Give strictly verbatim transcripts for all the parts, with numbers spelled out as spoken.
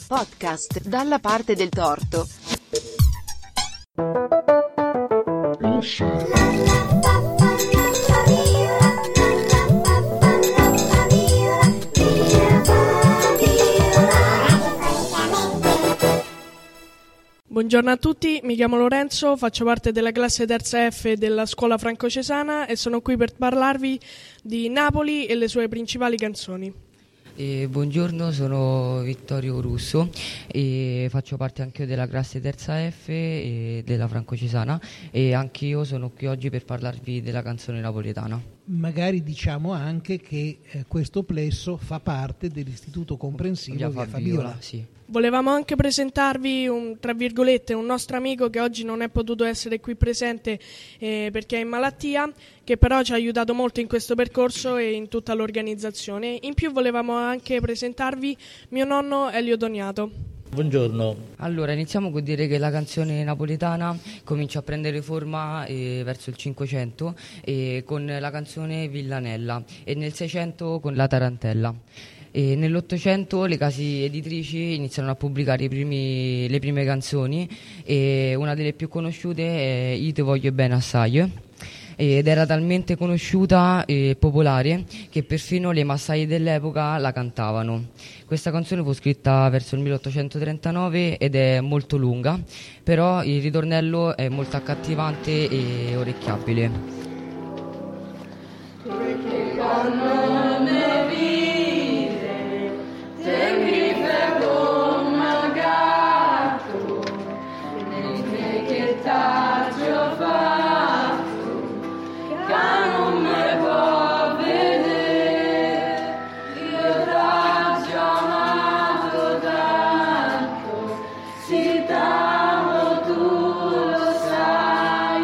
Podcast dalla parte del torto. Buongiorno a tutti, mi chiamo Lorenzo, faccio parte della classe terza F della scuola franco-cesana e sono qui per parlarvi di Napoli e le sue principali canzoni. Eh, buongiorno, sono Vittorio Russo e faccio parte anche io della classe terza F e della franco-cesana e anche io sono qui oggi per parlarvi della canzone napoletana. Magari diciamo anche che eh, questo plesso fa parte dell'istituto comprensivo Via Via Fabiola, Fabiola. sì. Volevamo anche presentarvi un, tra virgolette, un nostro amico che oggi non è potuto essere qui presente eh, perché è in malattia, che però ci ha aiutato molto in questo percorso e in tutta l'organizzazione. In più volevamo anche presentarvi mio nonno Elio Doniato. Buongiorno. Allora, iniziamo con dire che la canzone napoletana comincia a prendere forma eh, verso il Cinquecento eh, con la canzone Villanella e nel Seicento con la Tarantella. E nell'Ottocento le case editrici iniziano a pubblicare i primi, le prime canzoni e una delle più conosciute è Io te voglio bene assai ed era talmente conosciuta e popolare che perfino le massaie dell'epoca la cantavano. Questa canzone fu scritta verso il milleottocentotrentanove ed è molto lunga, però il ritornello è molto accattivante e orecchiabile. Perché quando me vide, te mi fermo magato, mentre che t'aggio fatto, che non me può vedere, io t'aggio amato tanto, si t'amo tu lo sai,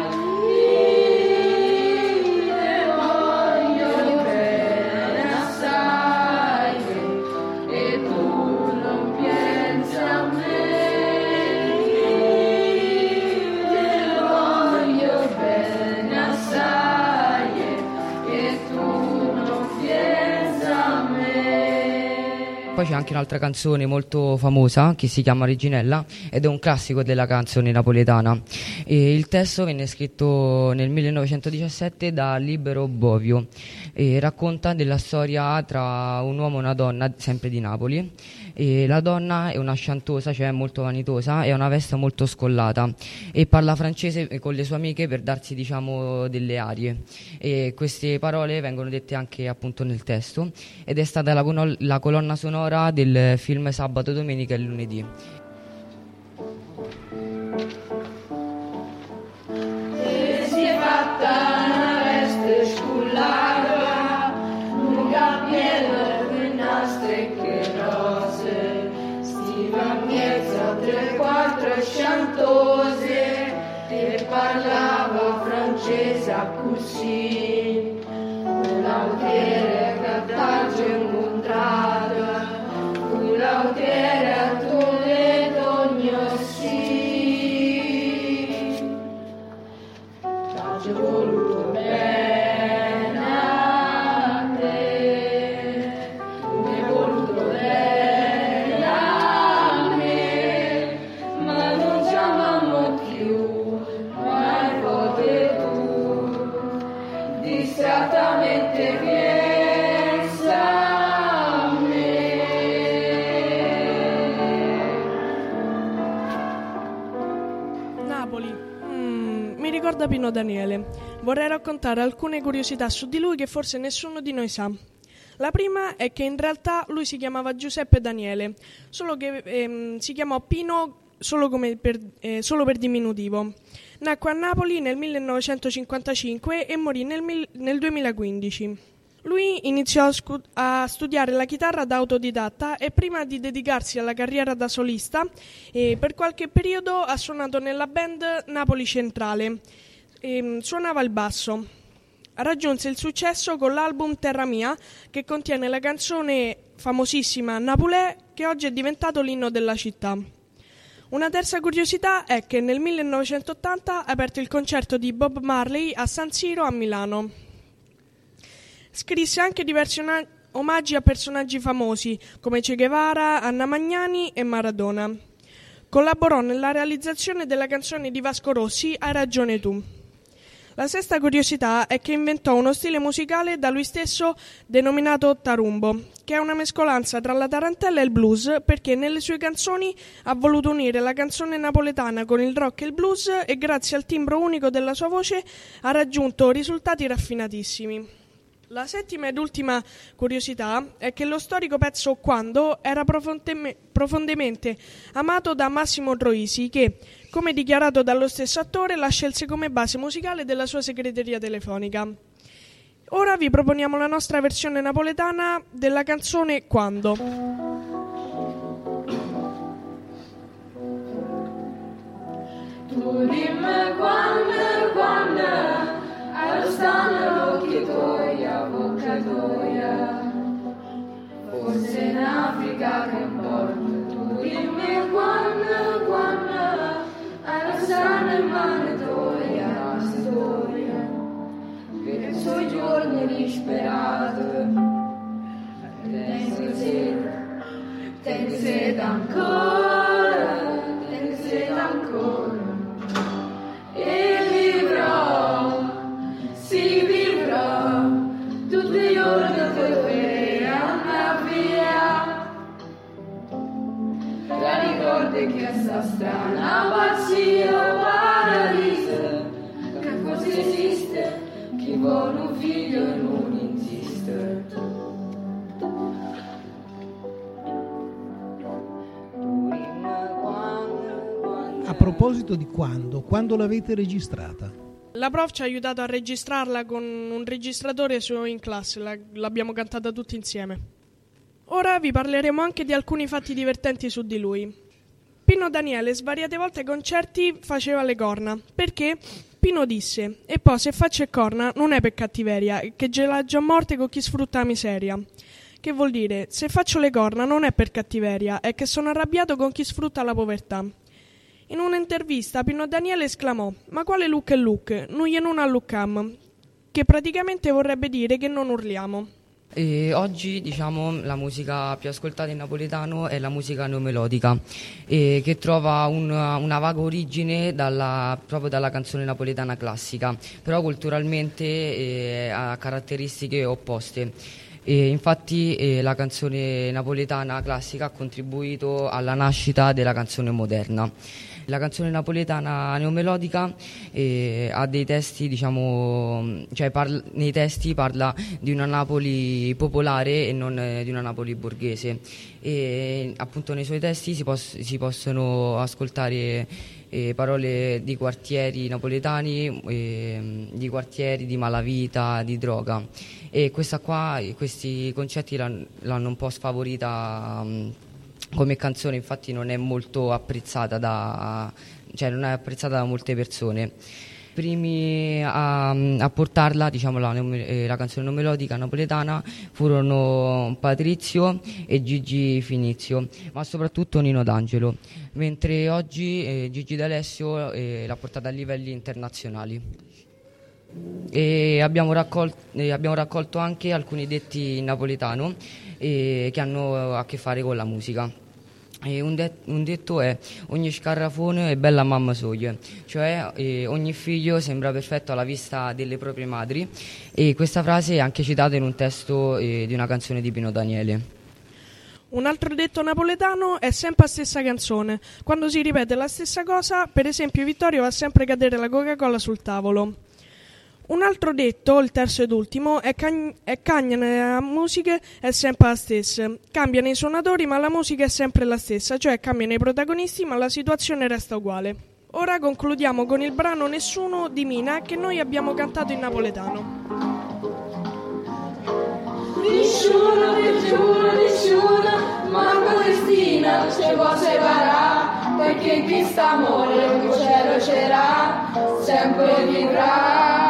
io te voglio bene assai, e tu non pensi a me, io te voglio bene assai, e tu non pensi a me. Poi c'è anche un'altra canzone molto famosa che si chiama Reginella ed è un classico della canzone napoletana. E il testo venne scritto nel millenovecentodiciassette da Libero Bovio e racconta della storia tra un uomo e una donna sempre di Napoli. E la donna è una sciantosa, cioè molto vanitosa, e ha una veste molto scollata e parla francese con le sue amiche per darsi, diciamo, delle arie, e queste parole vengono dette anche appunto nel testo ed è stata la, colon- la colonna sonora del film Sabato, Domenica e Lunedì. E si è fatta una veste scullata, un cappello con nastri che rose, stiva in mezzo a tre quattro sciantose e parlava francese a così, un'autere che t'aggio incontrata, un'autere a Toledo gnossi. T'aggio voluto bene a te, mi hai voluto bene a me, ma non ci amamo più, mai pote tu, distrattamente pensa a me. Napoli. Mm, mi ricorda Pino Daniele. Vorrei raccontare alcune curiosità su di lui che forse nessuno di noi sa. La prima è che in realtà lui si chiamava Giuseppe Daniele, solo che ehm, si chiamò Pino solo, come per, eh, solo per diminutivo. Nacque a Napoli nel millenovecentocinquantacinque e morì nel, mil- nel duemilaquindici. Lui iniziò a, scu- a studiare la chitarra da autodidatta e prima di dedicarsi alla carriera da solista eh, per qualche periodo ha suonato nella band Napoli Centrale. E suonava il basso. Raggiunse il successo con l'album Terra Mia, che contiene la canzone famosissima Napolè, che oggi è diventato l'inno della città. Una terza curiosità è che nel millenovecentottanta ha aperto il concerto di Bob Marley a San Siro a Milano. Scrisse anche diversi, una- omaggi a personaggi famosi come Che Guevara, Anna Magnani e Maradona. Collaborò nella realizzazione della canzone di Vasco Rossi Hai ragione tu. La sesta curiosità è che inventò uno stile musicale da lui stesso denominato tarumbo, che è una mescolanza tra la tarantella e il blues, perché nelle sue canzoni ha voluto unire la canzone napoletana con il rock e il blues e grazie al timbro unico della sua voce ha raggiunto risultati raffinatissimi. La settima ed ultima curiosità è che lo storico pezzo Quando era profondeme- profondamente amato da Massimo Troisi che, come dichiarato dallo stesso attore, la scelse come base musicale della sua segreteria telefonica. Ora vi proponiamo la nostra versione napoletana della canzone Quando. Tu dimmi quando, quando stanno l'occhio tuoi a bocca tua, forse in Africa che porto. Tu dimmi quando, quando stanno in mano tua la storia, per i suoi giorni disperato. Tengo sete, tengo sete ancora, tengo sete ancora e vivrò. Si vivrò tutti i giorni per andare via. La ricordi che sta strana pazzia paradiso, che forse esiste chi vuole un figlio e non insiste. A proposito di quando, quando l'avete registrata? La prof ci ha aiutato a registrarla con un registratore su in classe, la, l'abbiamo cantata tutti insieme. Ora vi parleremo anche di alcuni fatti divertenti su di lui. Pino Daniele svariate volte ai concerti faceva le corna, perché Pino disse «E poi se faccio corna non è per cattiveria, è che ce l'ha già morte con chi sfrutta la miseria». Che vuol dire «Se faccio le corna non è per cattiveria, è che sono arrabbiato con chi sfrutta la povertà». In un'intervista Pino Daniele esclamò «Ma quale look è look? Non gliene non alluccam», che praticamente vorrebbe dire che non urliamo. E oggi diciamo la musica più ascoltata in napoletano è la musica neomelodica, e che trova una, una vaga origine dalla, proprio dalla canzone napoletana classica, però culturalmente eh, ha caratteristiche opposte. E infatti eh, la canzone napoletana classica ha contribuito alla nascita della canzone moderna. La canzone napoletana neomelodica eh, ha dei testi, diciamo, cioè parla, nei testi parla di una Napoli popolare e non eh, di una Napoli borghese. E appunto nei suoi testi si, pos- si possono ascoltare eh, parole di quartieri napoletani, eh, di quartieri di malavita, di droga. E questa qua, questi concetti l'hanno, l'hanno un po' sfavorita um, come canzone, infatti non è molto apprezzata da, cioè non è apprezzata da molte persone. Primi a, a portarla, diciamo, la, la canzone non melodica napoletana furono Patrizio e Gigi Finizio, ma soprattutto Nino D'Angelo, mentre oggi eh, Gigi D'Alessio eh, l'ha portata a livelli internazionali. E abbiamo raccolto, eh, abbiamo raccolto anche alcuni detti in napoletano eh, che hanno a che fare con la musica. E un, det- un detto è ogni scarrafone è bella mamma soglia, cioè eh, ogni figlio sembra perfetto alla vista delle proprie madri, e questa frase è anche citata in un testo eh, di una canzone di Pino Daniele. Un altro detto napoletano è sempre la stessa canzone. Quando si ripete la stessa cosa, per esempio Vittorio va sempre a cadere la Coca-Cola sul tavolo. Un altro detto, il terzo ed ultimo, è, cagn- è cagna nella musica è sempre la stessa. Cambiano i suonatori ma la musica è sempre la stessa, cioè cambiano i protagonisti ma la situazione resta uguale. Ora concludiamo con il brano Nessuno di Mina che noi abbiamo cantato in napoletano. Nessuno, ti giuro, nessuno, manco Cristina ci può separare, perché chi sta amore il cielo c'era, sempre vivrà.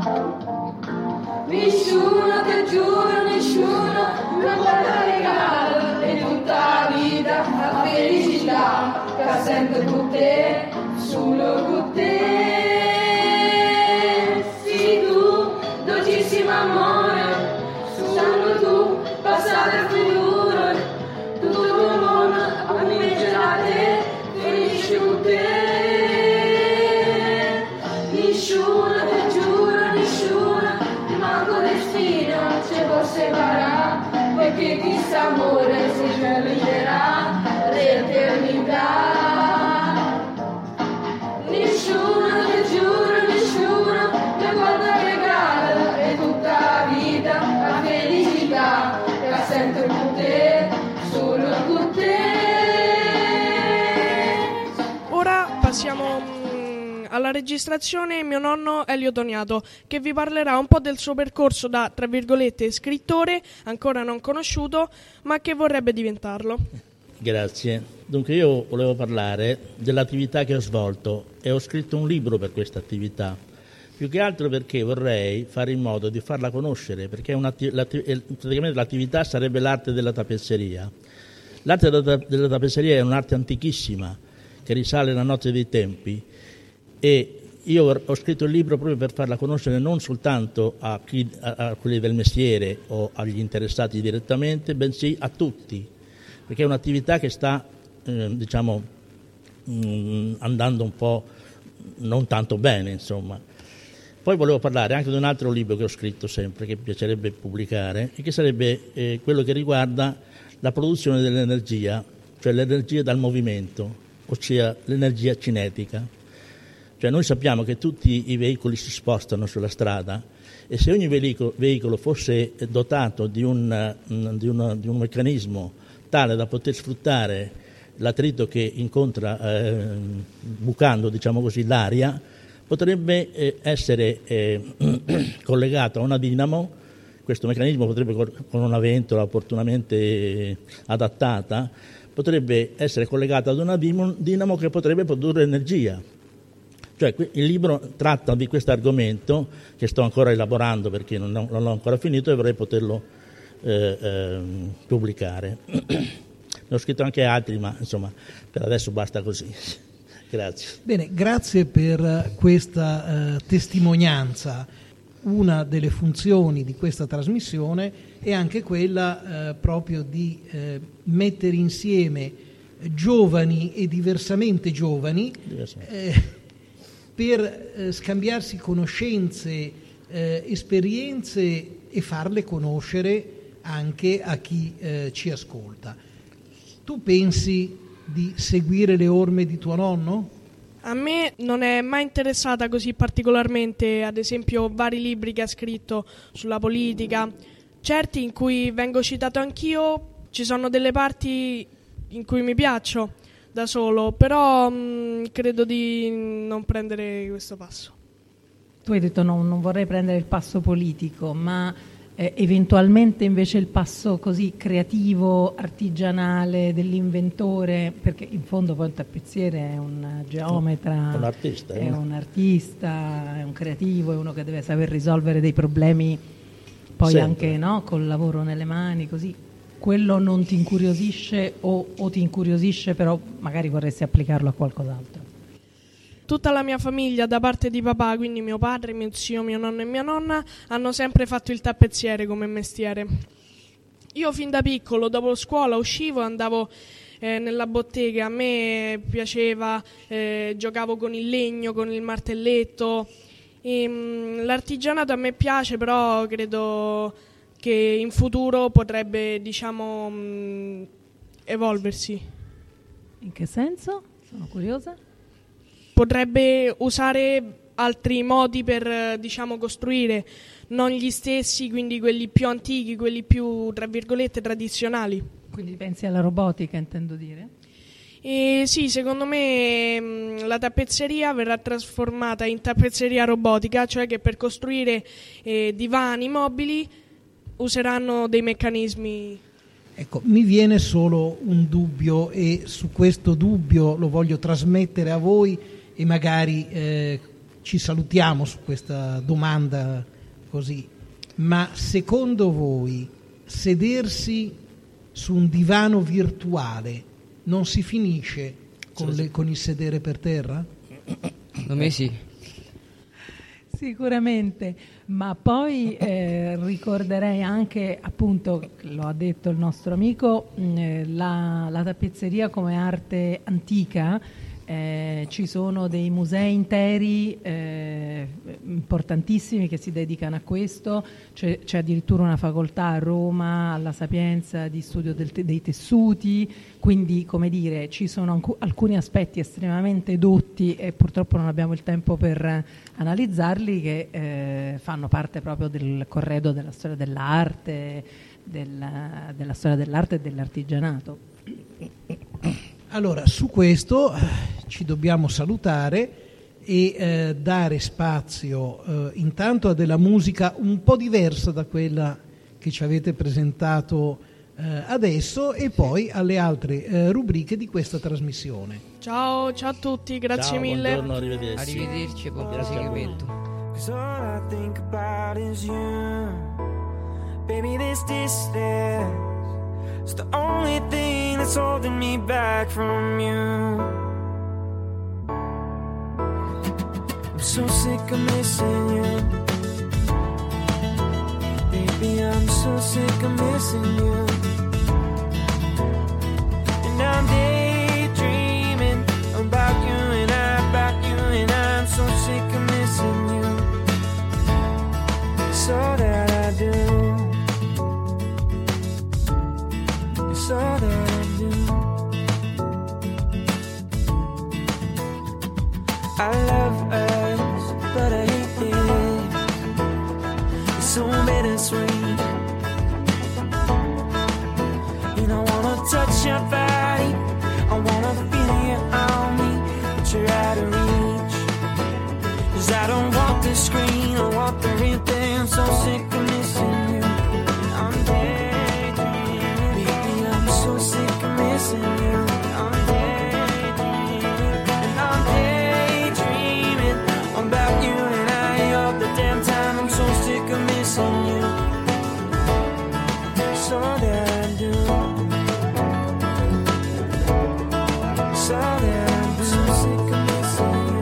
Nessuno, ti giuro, nessuno, non guarda regalo e tutta la vita, la felicità, che sento con te, solo con te. Sì, tu, dolcissimo amore, solo tu, alla registrazione mio nonno Elio Toniato, che vi parlerà un po' del suo percorso da, tra virgolette, scrittore, ancora non conosciuto, ma che vorrebbe diventarlo. Grazie. Dunque io volevo parlare dell'attività che ho svolto e ho scritto un libro per questa attività, più che altro perché vorrei fare in modo di farla conoscere, perché è un'atti- praticamente l'attività sarebbe l'arte della tappezzeria. L'arte della, della tappezzeria è un'arte antichissima che risale alla notte dei tempi, e io ho scritto il libro proprio per farla conoscere non soltanto a, chi, a, a quelli del mestiere o agli interessati direttamente, bensì a tutti, perché è un'attività che sta eh, diciamo mh, andando un po' non tanto bene, insomma. Poi volevo parlare anche di un altro libro che ho scritto sempre, che mi piacerebbe pubblicare, e che sarebbe eh, quello che riguarda la produzione dell'energia, cioè l'energia dal movimento, ossia l'energia cinetica. Cioè noi sappiamo che tutti i veicoli si spostano sulla strada, e se ogni veicolo, veicolo fosse dotato di un, di, una, di un meccanismo tale da poter sfruttare l'attrito che incontra eh, bucando, diciamo così, l'aria, potrebbe eh, essere eh, collegato a una dinamo. Questo meccanismo potrebbe, con una ventola opportunamente adattata, potrebbe essere collegato ad una dinamo che potrebbe produrre energia. Cioè, il libro tratta di questo argomento, che sto ancora elaborando perché non, non l'ho ancora finito e vorrei poterlo eh, eh, pubblicare. Ne ho scritto anche altri, ma insomma per adesso basta così. Grazie. Bene, grazie per questa eh, testimonianza. Una delle funzioni di questa trasmissione è anche quella eh, proprio di eh, mettere insieme giovani e diversamente giovani eh, per eh, scambiarsi conoscenze, eh, esperienze, e farle conoscere anche a chi eh, ci ascolta. Tu pensi di seguire le orme di tuo nonno? A me non è mai interessata così particolarmente, ad esempio, vari libri che ha scritto sulla politica, certi in cui vengo citato anch'io, ci sono delle parti in cui mi piaccio da solo, però mh, credo di non prendere questo passo. Tu hai detto no, non vorrei prendere il passo politico, ma eh, eventualmente invece il passo così creativo, artigianale, dell'inventore, perché in fondo poi un tappezziere è un geometra, un artista, è eh? un artista, è un creativo, è uno che deve saper risolvere dei problemi poi Sempre. anche no, col lavoro nelle mani, così. Quello non ti incuriosisce o, o ti incuriosisce, però magari vorresti applicarlo a qualcos'altro? Tutta la mia famiglia, da parte di papà, quindi mio padre, mio zio, mio nonno e mia nonna, hanno sempre fatto il tappezziere come mestiere. Io fin da piccolo, dopo scuola, uscivo e andavo eh, nella bottega. A me piaceva, eh, giocavo con il legno, con il martelletto. E, mh, l'artigianato a me piace, però credo che in futuro potrebbe, diciamo, mh, evolversi. In che senso? Sono curiosa. Potrebbe usare altri modi per, diciamo, costruire, non gli stessi, quindi quelli più antichi, quelli più, tra virgolette, tradizionali. Quindi pensi alla robotica, intendo dire? E sì, secondo me mh, la tappezzeria verrà trasformata in tappezzeria robotica, cioè che per costruire eh, divani mobili useranno dei meccanismi. Ecco, mi viene solo un dubbio, e su questo dubbio lo voglio trasmettere a voi, e magari eh, ci salutiamo su questa domanda così. Ma secondo voi sedersi su un divano virtuale non si finisce con, le, con il sedere per terra? Secondo me sì. Sicuramente, ma poi eh, ricorderei anche, appunto, lo ha detto il nostro amico, mh, la, la tappezzeria come arte antica. Eh, ci sono dei musei interi eh, importantissimi che si dedicano a questo, c'è, c'è addirittura una facoltà a Roma, alla Sapienza, di studio del te- dei tessuti, quindi, come dire, ci sono anc- alcuni aspetti estremamente dotti, e purtroppo non abbiamo il tempo per analizzarli, che eh, fanno parte proprio del corredo della storia dell'arte, della, della storia dell'arte e dell'artigianato. Allora, su questo eh, ci dobbiamo salutare, e eh, dare spazio eh, intanto a della musica un po' diversa da quella che ci avete presentato eh, adesso, e poi alle altre eh, rubriche di questa trasmissione. Ciao, ciao a tutti, grazie Ciao, mille. buongiorno, arrivederci. Arrivederci e buon Grazie a voi. proseguimento. 'Cause all I think about is you. Baby, this distance is the only thing that's holding me back from you. I'm so sick of missing you. Baby, I'm so sick of missing you. And I'm daydreaming about you and I, about you and I'm so sick of missing you. It's all that I do. It's all that I do. I love us, but I hate it. It's so bittersweet. And I wanna touch your body, I wanna feel you on me, but you're out of reach. 'Cause I don't want the screen, I want the real thing. I'm so sick of missing you. I'm daydreaming, baby, I'm so sick of missing you. I'm daydreaming, and I'm daydreaming about you and I all the damn time. I'm so sick of missing you. It's all that I do. It's all that I do. I'm so sick of missing you.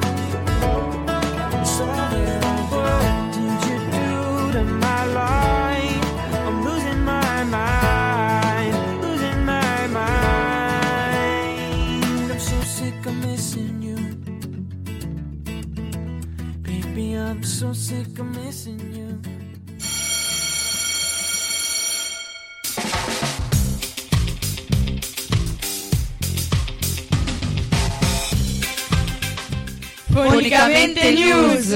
It's all that I do. What did you do to my life? I'm losing my mind, losing my mind. I'm so sick of missing you. Baby, I'm so sick of missing you. Fonicamente News.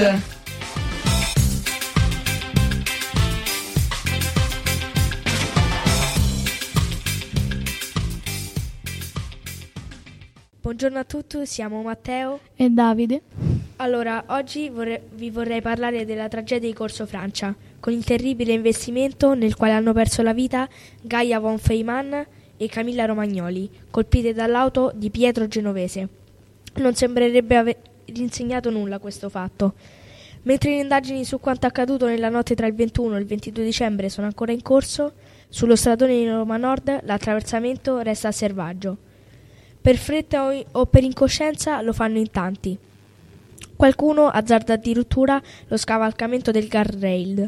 Buongiorno a tutti, siamo Matteo e Davide. Allora, oggi vorrei, vi vorrei parlare della tragedia di Corso Francia, con il terribile investimento nel quale hanno perso la vita Gaia von Feyman e Camilla Romagnoli, colpite dall'auto di Pietro Genovese. Non sembrerebbe aver insegnato nulla questo fatto. Mentre le indagini su quanto accaduto nella notte tra il ventuno e il ventidue dicembre sono ancora in corso, sullo stradone di Roma Nord l'attraversamento resta selvaggio. Per fretta o, o per incoscienza lo fanno in tanti. Qualcuno azzarda addirittura lo scavalcamento del guardrail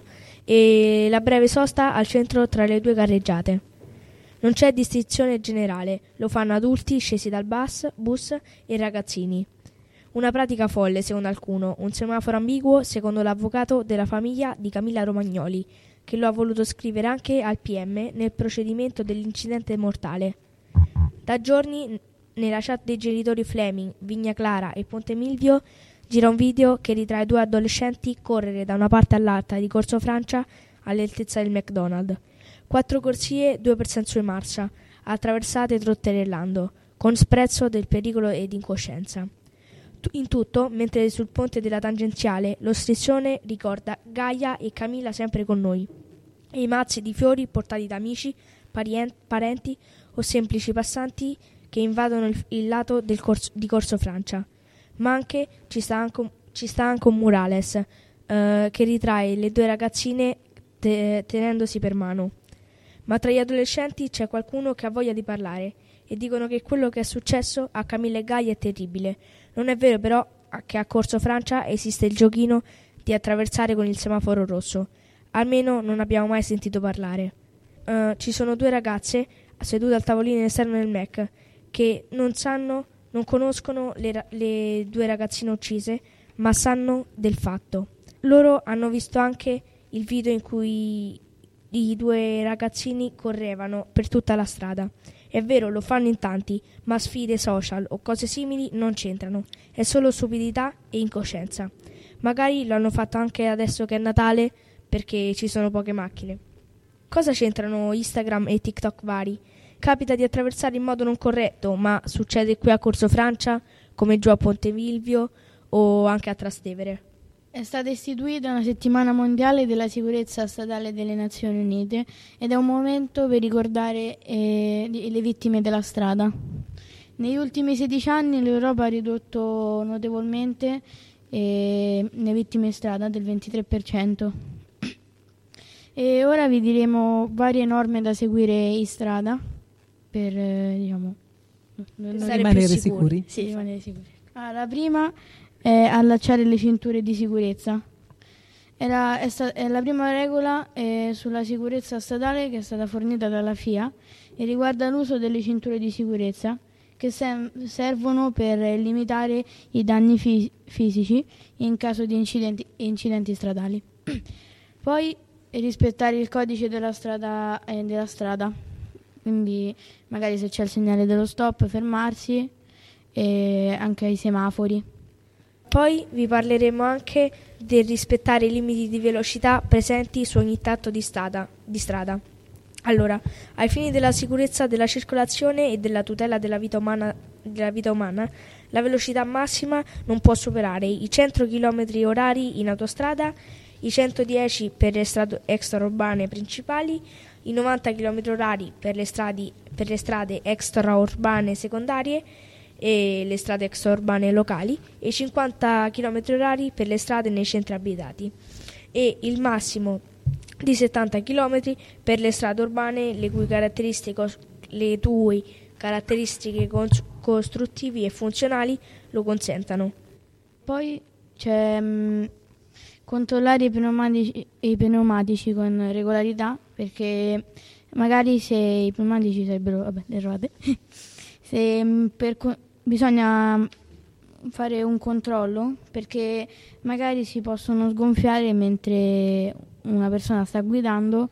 e la breve sosta al centro tra le due carreggiate. Non c'è distinzione generale, lo fanno adulti scesi dal bus, bus e ragazzini. Una pratica folle secondo alcuno, un semaforo ambiguo secondo l'avvocato della famiglia di Camilla Romagnoli, che lo ha voluto scrivere anche al P M nel procedimento dell'incidente mortale. Da giorni nella chat dei genitori Fleming, Vigna Clara e Ponte Milvio gira un video che ritrae due adolescenti correre da una parte all'altra di Corso Francia all'altezza del McDonald's. Quattro corsie, due per senso di marcia, attraversate trotterellando, con sprezzo del pericolo ed incoscienza. In tutto, mentre sul ponte della tangenziale lo striscione ricorda Gaia e Camilla sempre con noi, e i mazzi di fiori portati da amici, parien- parenti o semplici passanti che invadono il, il lato del corso, di Corso Francia. Ma anche ci sta anche, ci sta anche un murales eh, che ritrae le due ragazzine te- tenendosi per mano. Ma tra gli adolescenti c'è qualcuno che ha voglia di parlare e dicono che quello che è successo a Camilla e Gaia è terribile. Non è vero però che a Corso Francia esiste il giochino di attraversare con il semaforo rosso. Almeno non abbiamo mai sentito parlare. Uh, ci sono due ragazze sedute al tavolino esterno del Mac che non sanno, non conoscono le, le due ragazzine uccise, ma sanno del fatto. Loro hanno visto anche il video in cui i due ragazzini correvano per tutta la strada. È vero, lo fanno in tanti, ma sfide social o cose simili non c'entrano. È solo stupidità e incoscienza. Magari lo hanno fatto anche adesso che è Natale, perché ci sono poche macchine. Cosa c'entrano Instagram e TikTok vari? Capita di attraversare in modo non corretto, ma succede qui a Corso Francia, come giù a Ponte Milvio o anche a Trastevere. È stata istituita una settimana mondiale della sicurezza stradale delle Nazioni Unite ed è un momento per ricordare eh, le vittime della strada. Negli ultimi sedici anni l'Europa ha ridotto notevolmente eh, le vittime in strada del ventitré per cento. E ora vi diremo varie norme da seguire in strada per eh, diciamo, non rimanere sicuri. Sì, rimanere sicuri. Allora, la prima è allacciare le cinture di sicurezza. Era, è, sta, è la prima regola eh, sulla sicurezza stradale che è stata fornita dalla F I A e riguarda l'uso delle cinture di sicurezza che sem- servono per limitare i danni fi- fisici in caso di incidenti, incidenti stradali. Poi rispettare il codice della strada, eh, della strada, quindi magari se c'è il segnale dello stop fermarsi e anche ai semafori. Poi vi parleremo anche del rispettare i limiti di velocità presenti su ogni tratto di strada, di strada. Allora, ai fini della sicurezza della circolazione e della tutela della vita umana, della vita umana, la velocità massima non può superare i cento chilometri orari in autostrada, i centodieci per le strade extraurbane principali, i novanta chilometri orari per le, stradi, per le strade extraurbane secondarie e le strade extraurbane locali e i cinquanta chilometri orari per le strade nei centri abitati e il massimo di settanta chilometri per le strade urbane le cui caratteristiche, le cui caratteristiche cons- costruttivi e funzionali lo consentano. Poi c'è mh, controllare i pneumatici, i pneumatici con regolarità, perché magari se i pneumatici sarebbero vabbè, le ruote, se mh, per co- bisogna fare un controllo perché magari si possono sgonfiare mentre una persona sta guidando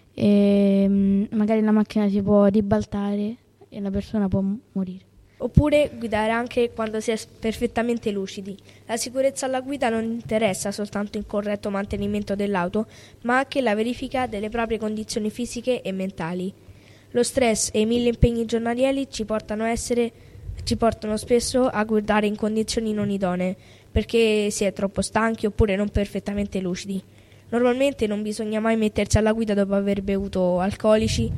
e mh, magari la macchina si può ribaltare e la persona può m- morire. Oppure guidare anche quando si è perfettamente lucidi. La sicurezza alla guida non interessa soltanto il corretto mantenimento dell'auto, ma anche la verifica delle proprie condizioni fisiche e mentali. Lo stress e i mille impegni giornalieri ci portano a essere ci portano spesso a guidare in condizioni non idonee, perché si è troppo stanchi oppure non perfettamente lucidi. Normalmente non bisogna mai mettersi alla guida dopo aver bevuto alcolici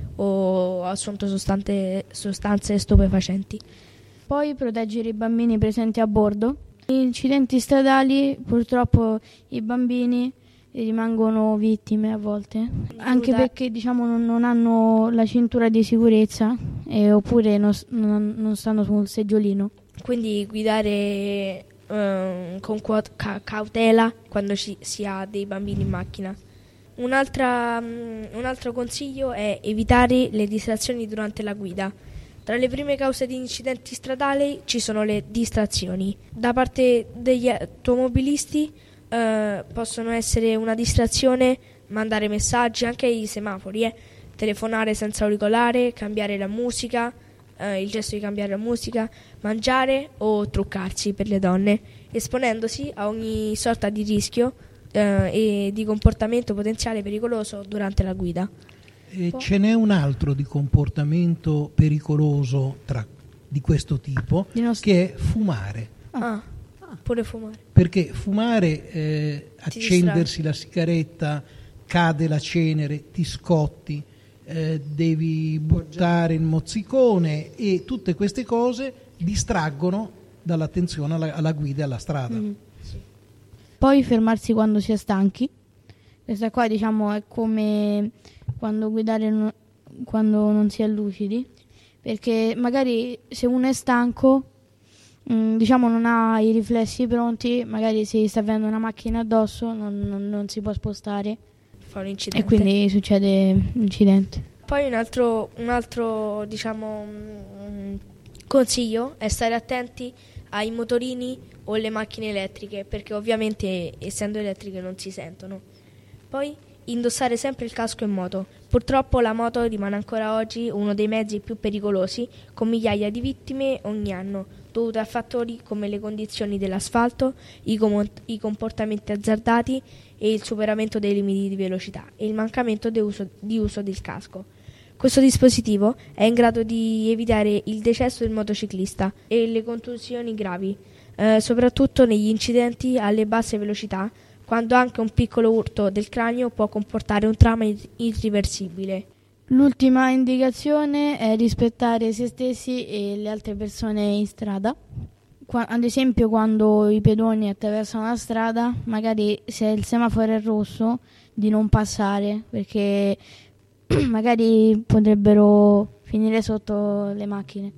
o assunto sostanze, sostanze stupefacenti. Poi proteggere i bambini presenti a bordo. In incidenti stradali purtroppo i bambini rimangono vittime a volte, anche perché diciamo non, non hanno la cintura di sicurezza eh, oppure non, non, non stanno sul seggiolino. Quindi guidare eh, con ca- cautela quando ci, si ha dei bambini in macchina. Un'altra, um, un altro consiglio è evitare le distrazioni durante la guida. Tra le prime cause di incidenti stradali ci sono le distrazioni. Da parte degli automobilisti Uh, possono essere una distrazione mandare messaggi anche ai semafori, eh. telefonare senza auricolare, cambiare la musica, uh, il gesto di cambiare la musica, mangiare o truccarsi per le donne, esponendosi a ogni sorta di rischio uh, e di comportamento potenziale pericoloso durante la guida. E ce n'è un altro di comportamento pericoloso tra, di questo tipo, che è fumare. Ah. Pure fumare. Perché fumare, eh, accendersi la sigaretta, cade la cenere, ti scotti, eh, devi buttare il mozzicone e tutte queste cose distraggono dall'attenzione alla, alla guida e alla strada. Mm. Sì. Poi fermarsi quando si è stanchi. Questa qua diciamo è come quando guidare no, quando non si è lucidi, perché magari se uno è stanco diciamo non ha i riflessi pronti, magari si sta avendo una macchina addosso, non, non, non si può spostare, fa un incidente. E quindi succede un incidente. Poi un altro, un altro diciamo consiglio è stare attenti ai motorini o alle macchine elettriche, perché ovviamente essendo elettriche non si sentono. Poi indossare sempre il casco in moto. Purtroppo la moto rimane ancora oggi uno dei mezzi più pericolosi, con migliaia di vittime ogni anno, dovute a fattori come le condizioni dell'asfalto, i, com- i comportamenti azzardati e il superamento dei limiti di velocità e il mancamento di uso, di uso del casco. Questo dispositivo è in grado di evitare il decesso del motociclista e le contusioni gravi, eh, soprattutto negli incidenti alle basse velocità, quando anche un piccolo urto del cranio può comportare un trauma irreversibile. L'ultima indicazione è rispettare se stessi e le altre persone in strada. Qua, ad esempio, quando i pedoni attraversano la strada, magari se il semaforo è rosso, di non passare, perché magari potrebbero finire sotto le macchine.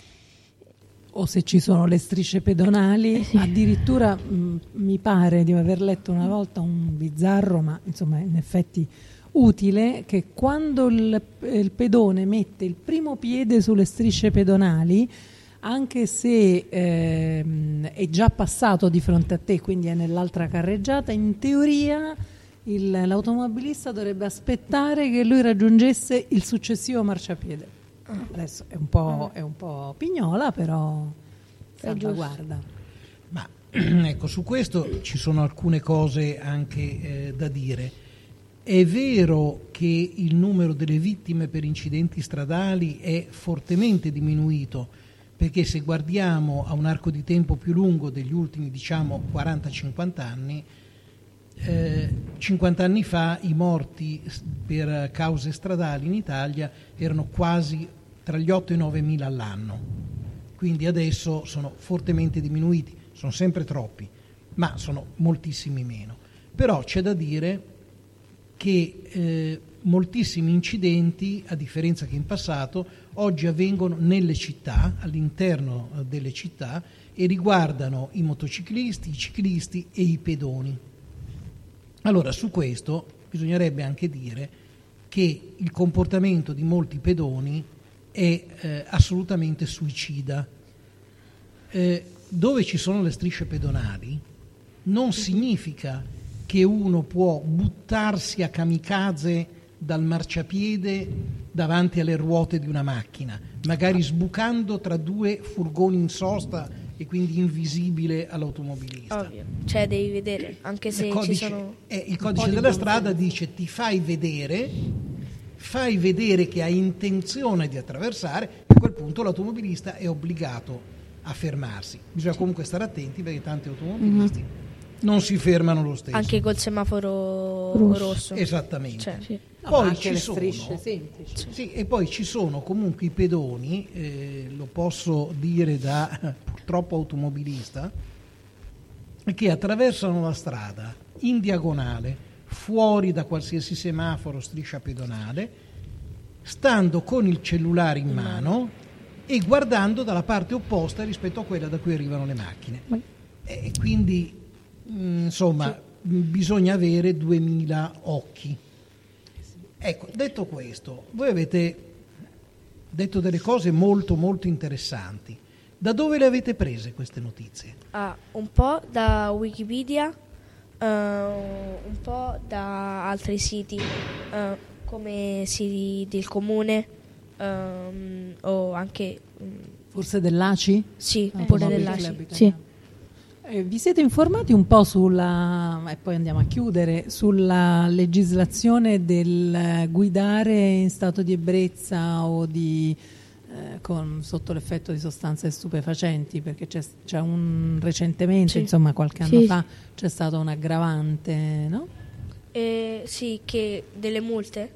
O se ci sono le strisce pedonali, eh sì. Addirittura mh, mi pare di aver letto una volta un bizzarro, ma insomma in effetti utile, che quando il, il pedone mette il primo piede sulle strisce pedonali, anche se ehm, è già passato di fronte a te, quindi è nell'altra carreggiata, in teoria il, l'automobilista dovrebbe aspettare che lui raggiungesse il successivo marciapiede. Adesso è un po', è un po' pignola, però salvaguarda. Ma ecco, su questo ci sono alcune cose anche eh, da dire. È vero che il numero delle vittime per incidenti stradali è fortemente diminuito, perché se guardiamo a un arco di tempo più lungo degli ultimi, diciamo, quaranta cinquanta anni, eh, cinquanta anni fa i morti per cause stradali in Italia erano quasi tra gli otto e i nove mila all'anno, quindi adesso sono fortemente diminuiti, sono sempre troppi, ma sono moltissimi meno. Però c'è da dire che eh, moltissimi incidenti, a differenza che in passato, oggi avvengono nelle città, all'interno delle città, e riguardano i motociclisti, i ciclisti e i pedoni. Allora, su questo bisognerebbe anche dire che il comportamento di molti pedoni è eh, assolutamente suicida. Eh, dove ci sono le strisce pedonali non significa che uno può buttarsi a kamikaze dal marciapiede davanti alle ruote di una macchina, magari sbucando tra due furgoni in sosta e quindi invisibile all'automobilista. Ovvio, cioè devi vedere, anche se codice, ci sono... Eh, il codice della strada dice ti fai vedere, fai vedere che hai intenzione di attraversare, a quel punto l'automobilista è obbligato a fermarsi. Bisogna comunque stare attenti perché tanti automobilisti mm-hmm. non si fermano lo stesso. Anche col semaforo rosso. rosso. Esattamente. Cioè, sì. Poi no, anche ci le sono, strisce semplici. Sì, e poi ci sono comunque i pedoni, eh, lo posso dire da purtroppo automobilista, che attraversano la strada in diagonale, fuori da qualsiasi semaforo, striscia pedonale, stando con il cellulare in mano e guardando dalla parte opposta rispetto a quella da cui arrivano le macchine. E quindi mh, insomma sì. bisogna avere duemila occhi. Ecco, detto questo, voi avete detto delle cose molto molto interessanti. Da dove le avete prese queste notizie? Ah, un po' da Wikipedia, uh, un po' da altri siti, uh, come siti del comune, um, o anche... Um, forse dell'A C I? Sì, ah, pure dell'A C I. Sì. Eh, vi siete informati un po' sulla, e poi andiamo a chiudere, sulla legislazione del guidare in stato di ebbrezza o di, eh, con, sotto l'effetto di sostanze stupefacenti, perché c'è, c'è un recentemente, sì. insomma qualche anno sì. fa, c'è stata un'aggravante, no? Eh, sì, che delle multe.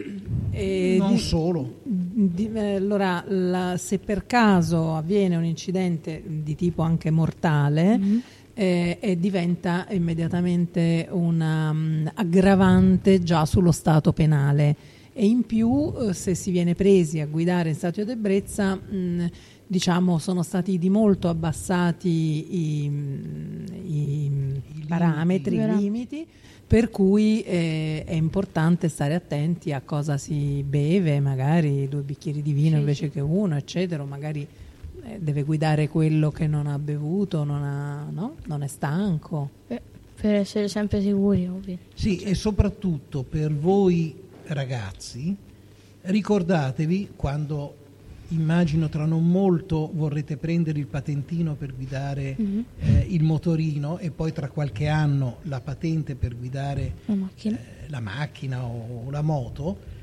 E non di, solo. Di, eh, allora, la, se per caso avviene un incidente di tipo anche mortale, mm-hmm. eh, e diventa immediatamente una um, aggravante già sullo stato penale, e in più eh, se si viene presi a guidare in stato di ebbrezza, mh, diciamo sono stati di molto abbassati i, i, i parametri, i limiti, per cui eh, è importante stare attenti a cosa si beve, magari due bicchieri di vino sì, invece sì. che uno, eccetera, o magari eh, deve guidare quello che non ha bevuto, non, ha, no? non è stanco. Eh, per essere sempre sicuri, ovvio. Sì, e soprattutto per voi ragazzi, ricordatevi quando... immagino tra non molto vorrete prendere il patentino per guidare mm-hmm. eh, il motorino, e poi tra qualche anno la patente per guidare la macchina, eh, la macchina o la moto.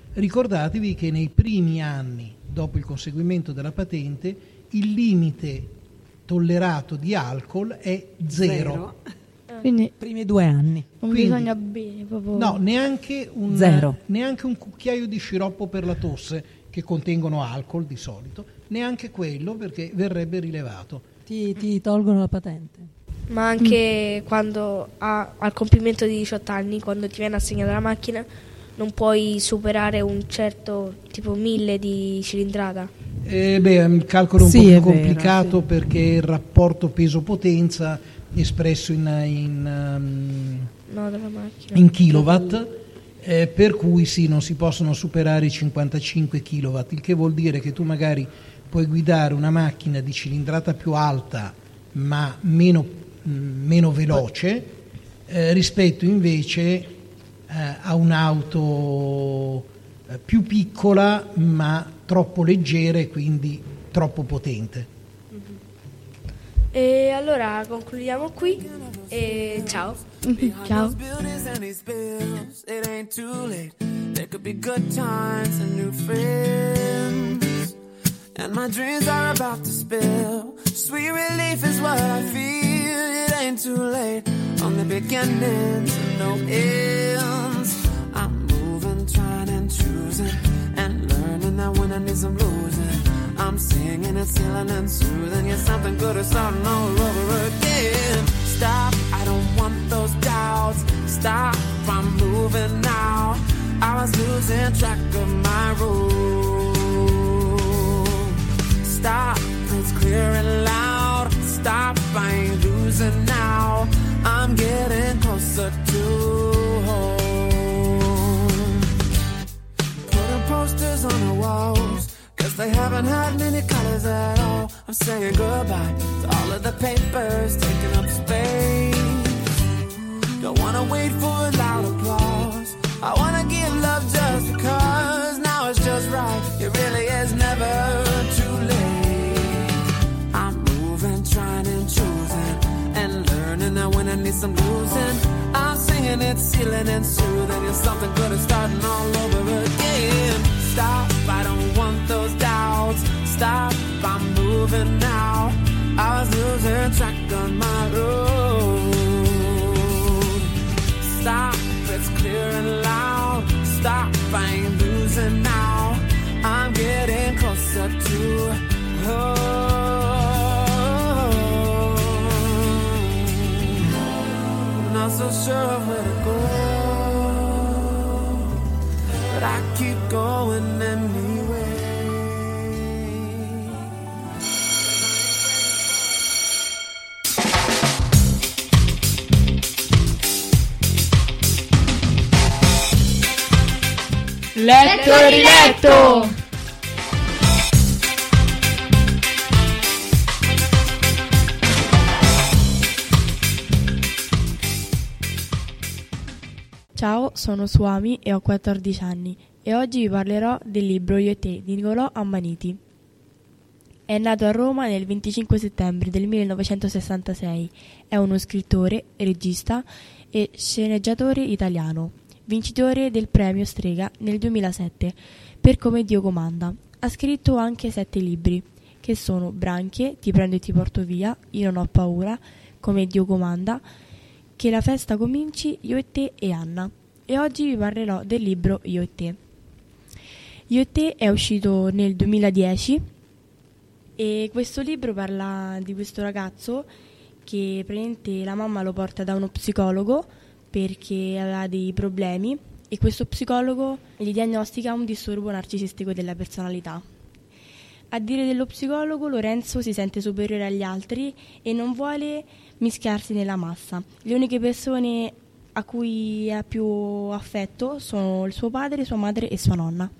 Ricordatevi che nei primi anni dopo il conseguimento della patente il limite tollerato di alcol è zero. zero. Quindi primi due anni. Non Quindi, bisogna bere proprio. No, neanche un, Zero. neanche un cucchiaio di sciroppo per la tosse, che contengono alcol di solito, neanche quello, perché verrebbe rilevato. Ti, ti tolgono la patente. Ma anche mm. quando ha, al compimento di diciotto anni, quando ti viene assegnata la macchina, non puoi superare un certo tipo mille di cilindrata. Eh beh, il calcolo è un Sì, po' più è vero, complicato sì. perché il rapporto peso-potenza espresso in, in, um, No, della macchina. in kilowatt, eh, per cui sì, non si possono superare i cinquantacinque kilowatt, il che vuol dire che tu magari puoi guidare una macchina di cilindrata più alta ma meno, mh, meno veloce eh, rispetto invece eh, a un'auto eh, più piccola ma troppo leggera e quindi troppo potente. E allora concludiamo qui e ciao. Ciao. And my dreams are about to spill. Sweet relief is what I feel. It ain't too late. Only beginnings and no ends. I'm moving, trying and choosing, and learning that when I need some losing, I'm singing and sealing and soothing. Yeah, something good is starting all over again. Stop, I don't want those doubts. Stop, I'm moving now. I was losing track of my road. Stop, it's clear and loud. Stop, I ain't losing now. I'm getting closer to home. Putting posters on the walls, cause they haven't had many colors at all. I'm saying goodbye to all of the papers taking up space. Don't wanna wait for a loud applause. I wanna give love just because. Now it's just right, it really is never too late. I'm moving, trying and choosing, and learning that when I need some losing, I'm singing it, sealing and soothing. It's something good is starting all over again. Stop, I don't want those doubts. Stop, I'm moving now. I was losing track on my road. Stop, it's clear and loud. Stop, I ain't losing now. I'm getting closer to home. Not so sure of where to go, but I keep going anyway. Letto e riletto! Ciao, sono Suami e ho quattordici anni e oggi vi parlerò del libro Io e te di Nicolò Ammaniti. È nato a Roma nel venticinque settembre del millenovecentosessantasei. È uno scrittore, regista e sceneggiatore italiano, vincitore del premio Strega nel duemilasette per Come Dio comanda. Ha scritto anche sette libri, che sono Branchie, Ti prendo e ti porto via, Io non ho paura, Come Dio comanda, Che la festa cominci, Io e te e Anna. E oggi vi parlerò del libro Io e te. Io e te è uscito nel duemiladieci e questo libro parla di questo ragazzo che praticamente la mamma lo porta da uno psicologo perché aveva dei problemi e questo psicologo gli diagnostica un disturbo narcisistico della personalità. A dire dello psicologo, Lorenzo si sente superiore agli altri e non vuole mischiarsi nella massa. Le uniche persone a cui ha più affetto sono il suo padre, sua madre e sua nonna.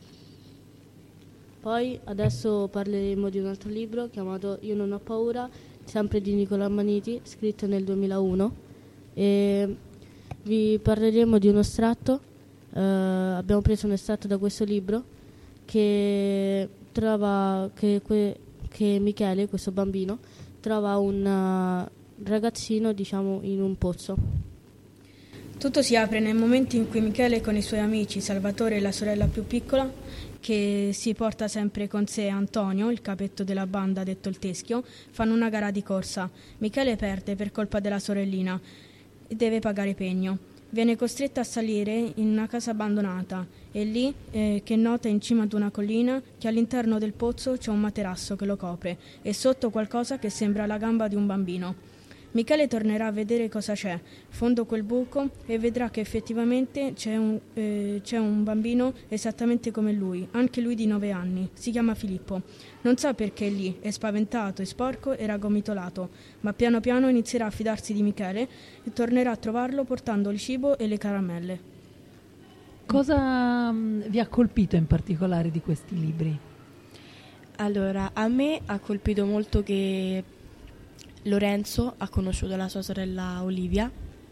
Poi adesso parleremo di un altro libro chiamato Io non ho paura, sempre di Nicolò Ammaniti, scritto nel duemilauno. E vi parleremo di uno estratto. Uh, abbiamo preso un estratto da questo libro che trova che, que, che Michele, questo bambino, trova un uh, ragazzino, diciamo, in un pozzo. Tutto si apre nel momento in cui Michele con i suoi amici, Salvatore e la sorella più piccola, che si porta sempre con sé Antonio, il capetto della banda detto il Teschio, fanno una gara di corsa. Michele perde per colpa della sorellina e deve pagare pegno. Viene costretto a salire in una casa abbandonata e lì eh, che nota in cima ad una collina che all'interno del pozzo c'è un materasso che lo copre e sotto qualcosa che sembra la gamba di un bambino. Michele tornerà a vedere cosa c'è, fondo quel buco, e vedrà che effettivamente c'è un, eh, c'è un bambino esattamente come lui, anche lui di nove anni, si chiama Filippo. Non sa perché è lì, è spaventato, è sporco e raggomitolato, ma piano piano inizierà a fidarsi di Michele e tornerà a trovarlo portando il cibo e le caramelle. Cosa mh, vi ha colpito in particolare di questi libri? Allora, a me ha colpito molto che Lorenzo ha conosciuto la sua sorella Olivia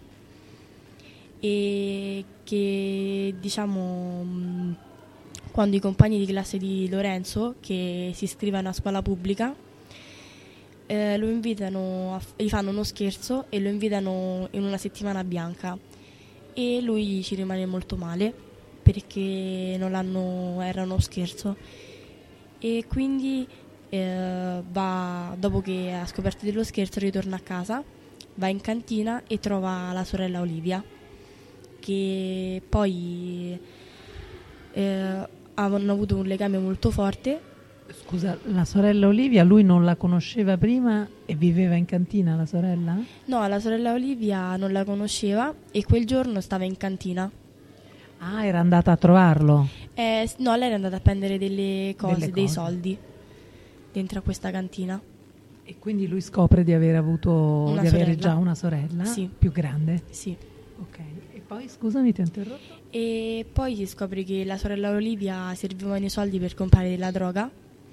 e che, diciamo, mh, quando i compagni di classe di Lorenzo, che si iscrivono a scuola pubblica, eh, lo invitano a, gli fanno uno scherzo e lo invitano in una settimana bianca e lui ci rimane molto male perché non l'hanno, era uno scherzo e quindi eh, va, dopo che ha scoperto dello scherzo, ritorna a casa, va in cantina e trova la sorella Olivia, che poi eh, hanno avuto un legame molto forte. Scusa, la sorella Olivia lui non la conosceva prima e viveva in cantina la sorella? No, la sorella Olivia non la conosceva e quel giorno stava in cantina. Ah, era andata a trovarlo? Eh, no, lei era andata a prendere delle cose, Delle dei cose. soldi dentro a questa cantina. E quindi lui scopre di aver avuto Una di avere sorella. già una sorella? Sì. Più grande? Sì. Ok. E poi, scusami, ti ho interrotto? E poi si scopre che la sorella Olivia servivano i soldi per comprare della droga.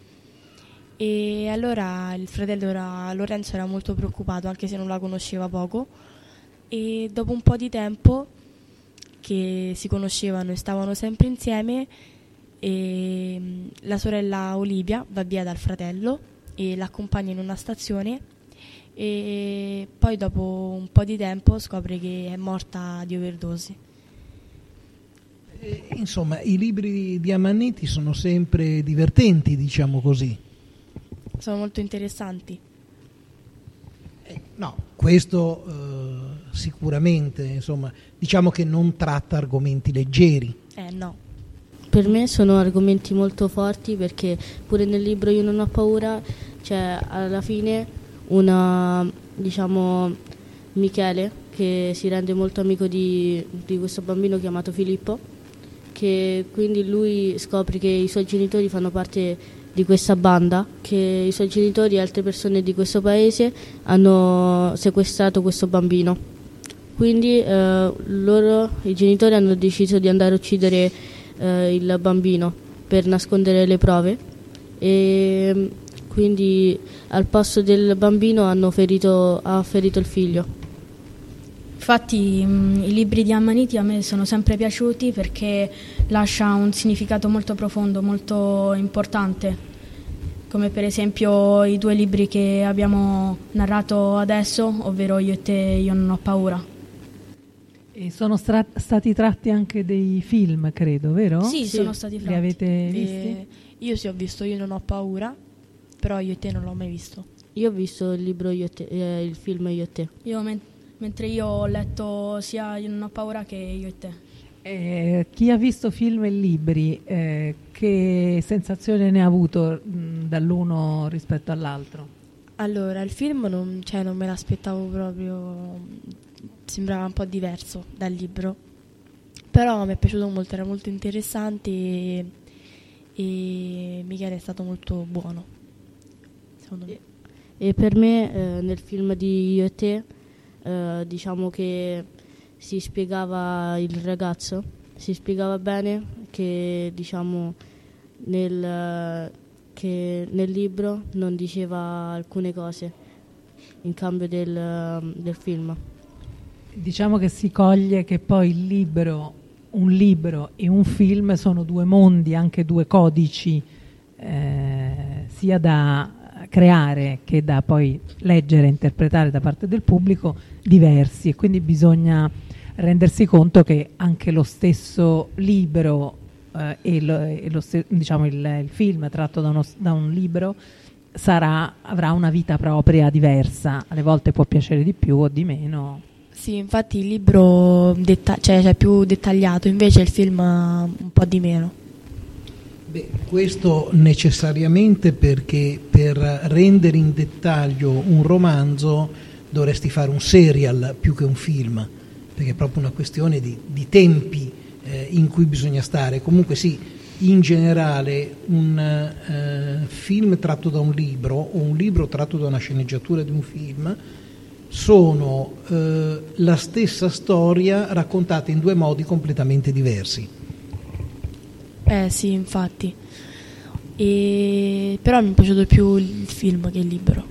E allora il fratello era, Lorenzo era molto preoccupato, anche se non la conosceva poco. E dopo un po' di tempo che si conoscevano e stavano sempre insieme, e mh, la sorella Olivia va via dal fratello e l'accompagna in una stazione e poi dopo un po' di tempo scopre che è morta di overdose. Eh, Insomma, i libri di Ammanniti sono sempre divertenti, diciamo così. Sono molto interessanti. Eh, no, questo eh, sicuramente, insomma, diciamo che non tratta argomenti leggeri. Eh no. Per me sono argomenti molto forti perché pure nel libro Io non ho paura c'è alla fine una, diciamo, Michele che si rende molto amico di, di questo bambino chiamato Filippo, che quindi lui scopre che i suoi genitori fanno parte di questa banda, che i suoi genitori e altre persone di questo paese hanno sequestrato questo bambino. Quindi eh, loro, i genitori, hanno deciso di andare a uccidere eh, il bambino per nascondere le prove e quindi al posto del bambino hanno ferito, ha ferito il figlio. Infatti mh, i libri di Ammanniti a me sono sempre piaciuti perché lascia un significato molto profondo, molto importante, come per esempio i due libri che abbiamo narrato adesso, ovvero Io e te, Io non ho paura. E sono stra- stati tratti anche dei film, credo, vero? Sì, sono stati fatti. Li avete E visti? io sì, ho visto Io non ho paura, però Io e te non l'ho mai visto. Io ho visto il libro Io e te, eh, il film Io e te. Io men- mentre io ho letto sia Io non ho paura che Io e te. Eh, chi ha visto film e libri, eh, che sensazione ne ha avuto mh, dall'uno rispetto all'altro? Allora, il film non, cioè, non me l'aspettavo proprio, sembrava un po' diverso dal libro, però mi è piaciuto molto, era molto interessante e, e Michele è stato molto buono, secondo me. E per me eh, nel film di Io e te eh, diciamo che si spiegava il ragazzo, si spiegava bene che, diciamo, nel, che nel libro non diceva alcune cose in cambio del, del film. Diciamo che si coglie che poi il libro, un libro e un film sono due mondi, anche due codici, eh, sia da creare che da poi leggere e interpretare da parte del pubblico, diversi, e quindi bisogna rendersi conto che anche lo stesso libro eh, e, lo, e lo st- diciamo il, il film tratto da, uno, da un libro sarà, avrà una vita propria diversa, alle volte può piacere di più o di meno. Sì, infatti il libro detta- cioè, cioè più dettagliato, invece il film un po' di meno. Beh, questo necessariamente perché per rendere in dettaglio un romanzo dovresti fare un serial più che un film, perché è proprio una questione di, di tempi eh, in cui bisogna stare. Comunque sì, in generale un eh, film tratto da un libro o un libro tratto da una sceneggiatura di un film sono eh, la stessa storia raccontata in due modi completamente diversi. Eh sì, infatti. E... però mi è piaciuto più il film che il libro.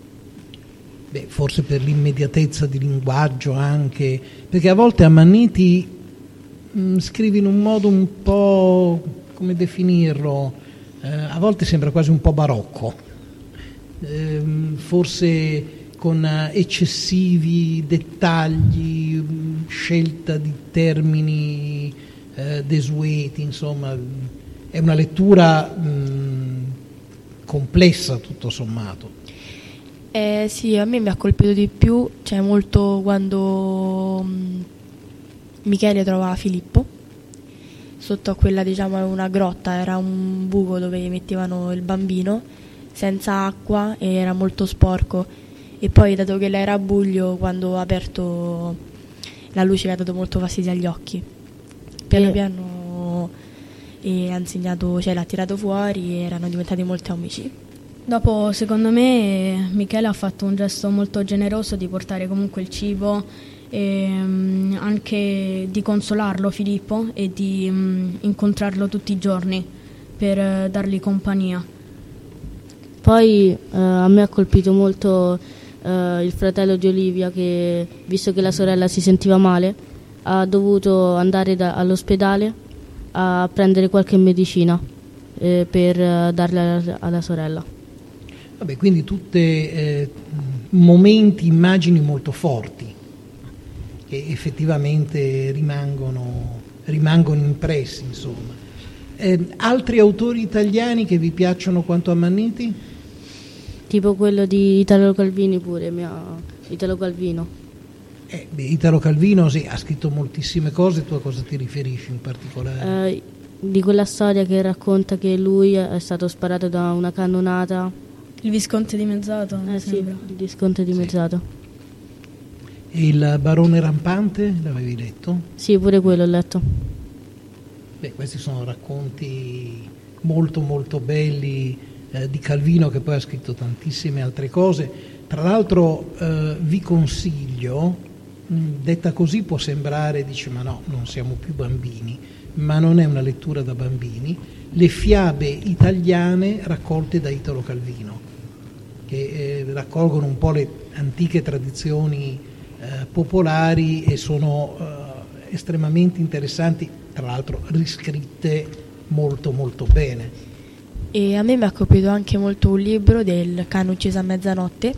Beh, forse per l'immediatezza di linguaggio anche, perché a volte a Manniti mh, scrivi in un modo un po', come definirlo, eh, a volte sembra quasi un po' barocco, eh, forse con eccessivi dettagli, mh, scelta di termini eh, desueti, insomma è una lettura mh, complessa tutto sommato. Eh, sì, a me mi ha colpito di più, cioè molto quando mh, Michele trova Filippo sotto a quella, diciamo, una grotta, era un buco dove mettevano il bambino senza acqua e era molto sporco, e poi dato che era buio, quando ha aperto la luce mi ha dato molto fastidio agli occhi. Piano piano e ha insegnato, cioè l'ha tirato fuori e erano diventati molto amici. Dopo, secondo me, Michele ha fatto un gesto molto generoso di portare comunque il cibo e um, anche di consolarlo Filippo e di um, incontrarlo tutti i giorni per uh, dargli compagnia. Poi uh, a me ha colpito molto uh, il fratello di Olivia che, visto che la sorella si sentiva male, ha dovuto andare da, all'ospedale a prendere qualche medicina eh, per uh, darla alla, alla sorella. Vabbè, quindi tutte eh, momenti, immagini molto forti che effettivamente rimangono, rimangono impressi, insomma. Eh, altri autori italiani che vi piacciono quanto a Manniti? Tipo quello di Italo Calvino pure, mia... Italo Calvino. Eh, beh, Italo Calvino sì, ha scritto moltissime cose, tu a cosa ti riferisci in particolare? Eh, di quella storia che racconta che lui è stato sparato da una cannonata. Il Visconte dimezzato? Eh sì, il Visconte dimezzato. E il Barone Rampante, l'avevi letto? Sì, pure quello ho letto. Beh, questi sono racconti molto molto belli eh, di Calvino, che poi ha scritto tantissime altre cose. Tra l'altro eh, vi consiglio, mh, detta così può sembrare, dice ma no, non siamo più bambini, ma non è una lettura da bambini, le fiabe italiane raccolte da Italo Calvino, che eh, raccolgono un po' le antiche tradizioni eh, popolari e sono eh, estremamente interessanti, tra l'altro riscritte molto molto bene. E a me mi ha colpito anche molto un libro del Cane ucciso a mezzanotte,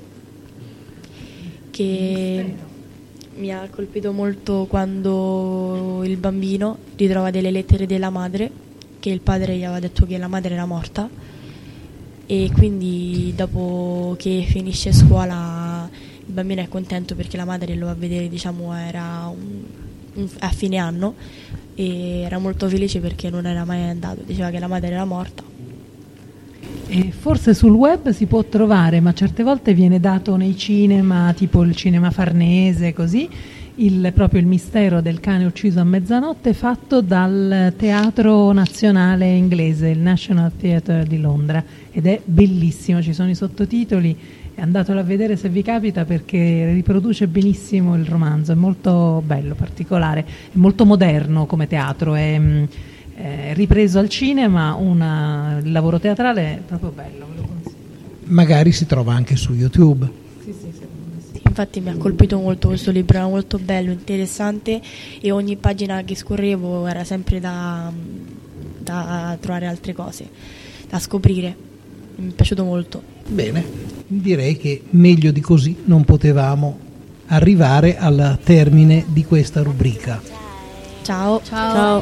che mi ha colpito molto quando il bambino ritrova delle lettere della madre, che il padre gli aveva detto che la madre era morta, e quindi dopo che finisce scuola il bambino è contento perché la madre lo va a vedere, diciamo, era un, un, a fine anno, e era molto felice perché non era mai andato, diceva che la madre era morta. E forse sul web si può trovare, ma certe volte viene dato nei cinema, tipo il cinema Farnese, così, il, proprio il mistero del cane ucciso a mezzanotte, fatto dal Teatro Nazionale Inglese, il National Theatre di Londra, ed è bellissimo, ci sono i sottotitoli, andatelo a vedere se vi capita perché riproduce benissimo il romanzo, è molto bello, particolare, è molto moderno come teatro, è, è ripreso al cinema, una, il lavoro teatrale è proprio bello, ve lo consiglio. Magari si trova anche su YouTube. Sì, sì, sì. Infatti mi ha colpito molto questo libro, era molto bello, interessante, e ogni pagina che scorrevo era sempre da, da trovare altre cose, da scoprire. Mi è piaciuto molto. Bene, direi che meglio di così non potevamo arrivare al termine di questa rubrica. Ciao. Ciao.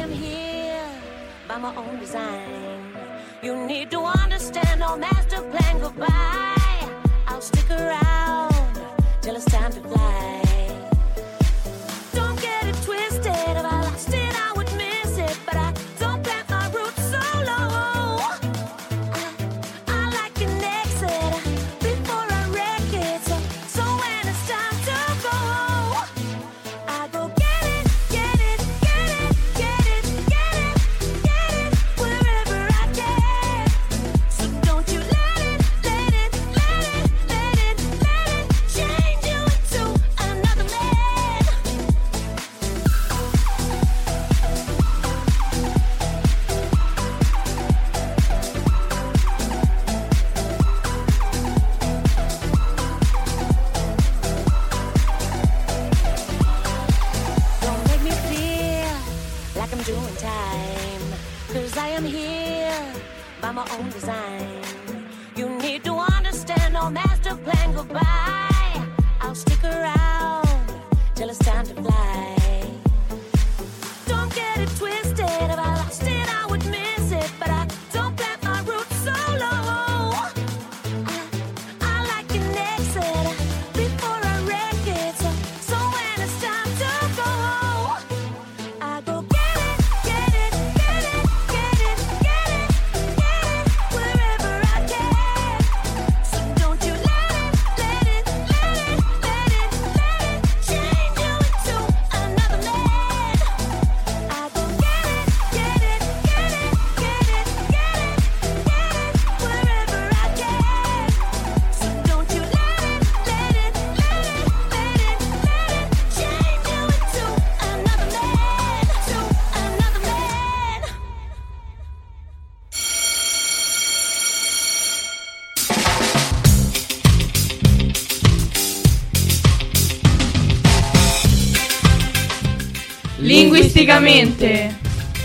Linguisticamente.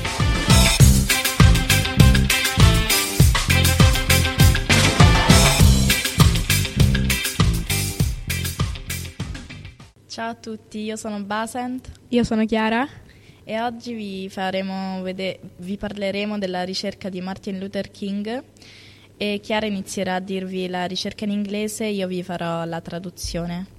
Ciao a tutti, io sono Basent. Io sono Chiara. E oggi vi, faremo vede- vi parleremo della ricerca di Martin Luther King. E Chiara inizierà a dirvi la ricerca in inglese, io vi farò la traduzione.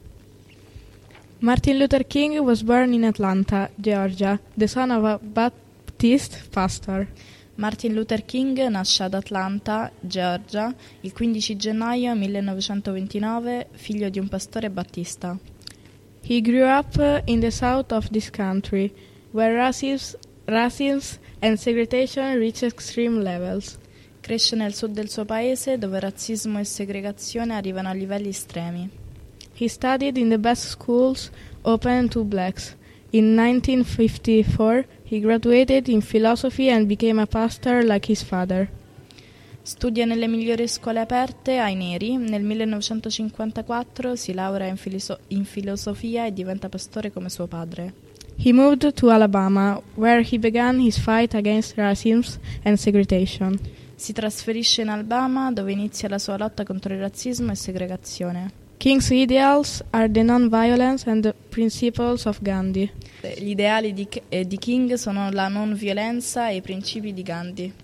Martin Luther King was born in Atlanta, Georgia, the son of a Baptist pastor. Martin Luther King nasce ad Atlanta, Georgia, il quindici gennaio millenovecentoventinove, figlio di un pastore battista. He grew up in the south of this country, where racism, racism and segregation reached extreme levels. Cresce nel sud del suo paese, dove razzismo e segregazione arrivano a livelli estremi. He studied in the best schools open to blacks. In nineteen fifty-four, he graduated in philosophy and became a pastor like his father. Studia nelle migliori scuole aperte ai neri. Nel millenovecentocinquantaquattro si laurea in, filiso- in filosofia e diventa pastore come suo padre. He moved to Alabama, where he began his fight against racism and segregation. Si trasferisce in Alabama, dove inizia la sua lotta contro il razzismo e segregazione. King's ideals are the non-violence and the principles of Gandhi. Gli ideali di, eh, di King sono la non violenza e i principi di Gandhi.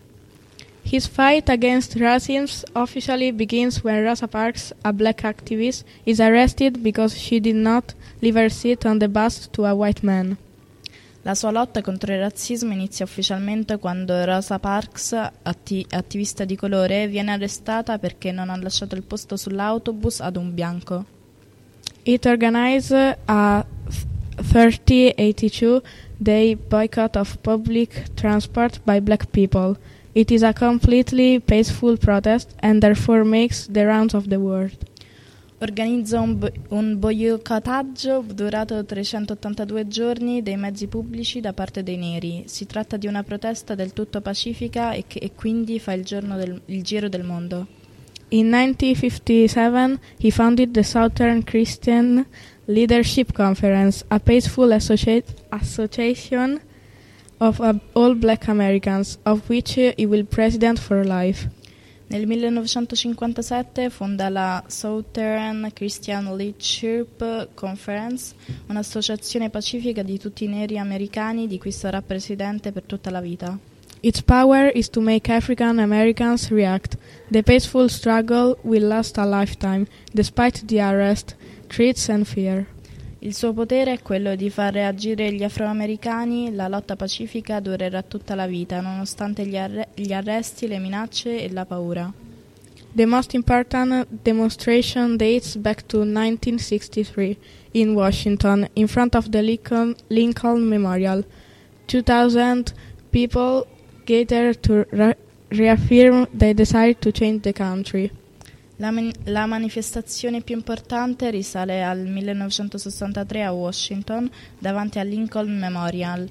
His fight against racism officially begins when Rosa Parks, a black activist, is arrested because she did not leave her seat on the bus to a white man. La sua lotta contro il razzismo inizia ufficialmente quando Rosa Parks, atti- attivista di colore, viene arrestata perché non ha lasciato il posto sull'autobus ad un bianco. It organized a thirty eighty-two day boycott of public transport by black people. It is a completely peaceful protest and therefore makes the rounds of the world. Organizza un, bo- un boicottaggio durato trecentottantadue giorni dei mezzi pubblici da parte dei neri. Si tratta di una protesta del tutto pacifica e, che, e quindi fa il, giorno del, il giro del mondo. In nineteen fifty-seven, he founded the Southern Christian Leadership Conference, a peaceful associ- association of uh, all black Americans, of which uh, he will president for life. Nel millenovecentocinquantasette fonda la Southern Christian Leadership Conference, un'associazione pacifica di tutti i neri americani di cui sarà presidente per tutta la vita. Its power is to make African Americans react. The peaceful struggle will last a lifetime, despite the arrest, threats and fear. Il suo potere è quello di far reagire gli afroamericani, la lotta pacifica durerà tutta la vita, nonostante gli, arre- gli arresti, le minacce e la paura. The most important demonstration dates back to nineteen sixty-three in Washington, in front of the Lincoln, Lincoln Memorial. two thousand people gathered to re- reaffirm their desire to change the country. La, man- la manifestazione più importante risale al millenovecentosessantatré a Washington, davanti al Lincoln Memorial.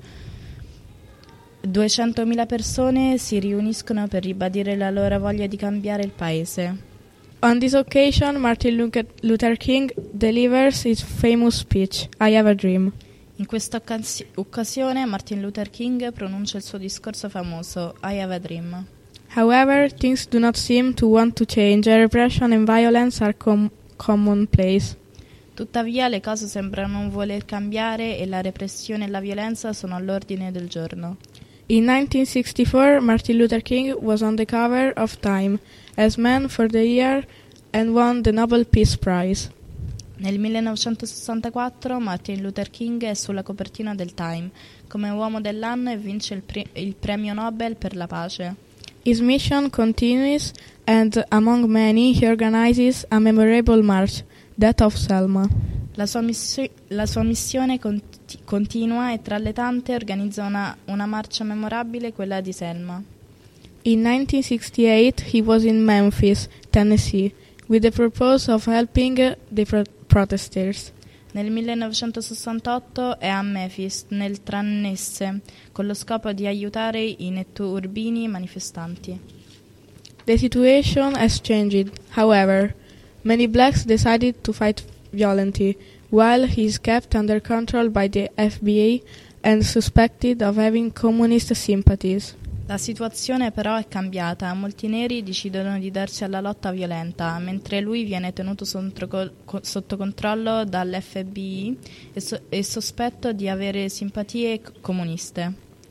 duecentomila persone si riuniscono per ribadire la loro voglia di cambiare il paese. On this occasion, Martin Luther King delivers his famous speech, I Have a Dream. In questa occas- occasione Martin Luther King pronuncia il suo discorso famoso, I Have a Dream. However, things do not seem to want to change. Repression and violence are com- commonplace. Tuttavia le cose sembrano non voler cambiare e la repressione e la violenza sono all'ordine del giorno. In nineteen sixty-four, Martin Luther King was on the cover of Time as Man for the Year and won the Nobel Peace Prize. Nel millenovecentosessantaquattro Martin Luther King è sulla copertina del Time come uomo dell'anno e vince il, pre- il premio Nobel per la pace. His mission continues, and among many, he organizes a memorable march, that of Selma. La sua, missi- la sua missione conti- continua e tra le tante organizza una, una marcia memorabile, quella di Selma. In nineteen sixty-eight, he was in Memphis, Tennessee, with the purpose of helping the pro- protesters. Nel millenovecentosessantotto è a Memphis, nel Tennessee, con lo scopo di aiutare i netturbini manifestanti. The situation has changed, however. Many blacks decided to fight violently, while he is kept under control by the F B I and suspected of having communist sympathies. La situazione però è cambiata, molti neri decidono di darsi alla lotta violenta, mentre lui viene tenuto sotto controllo dall'F B I e, so- e sospetto di avere simpatie comuniste.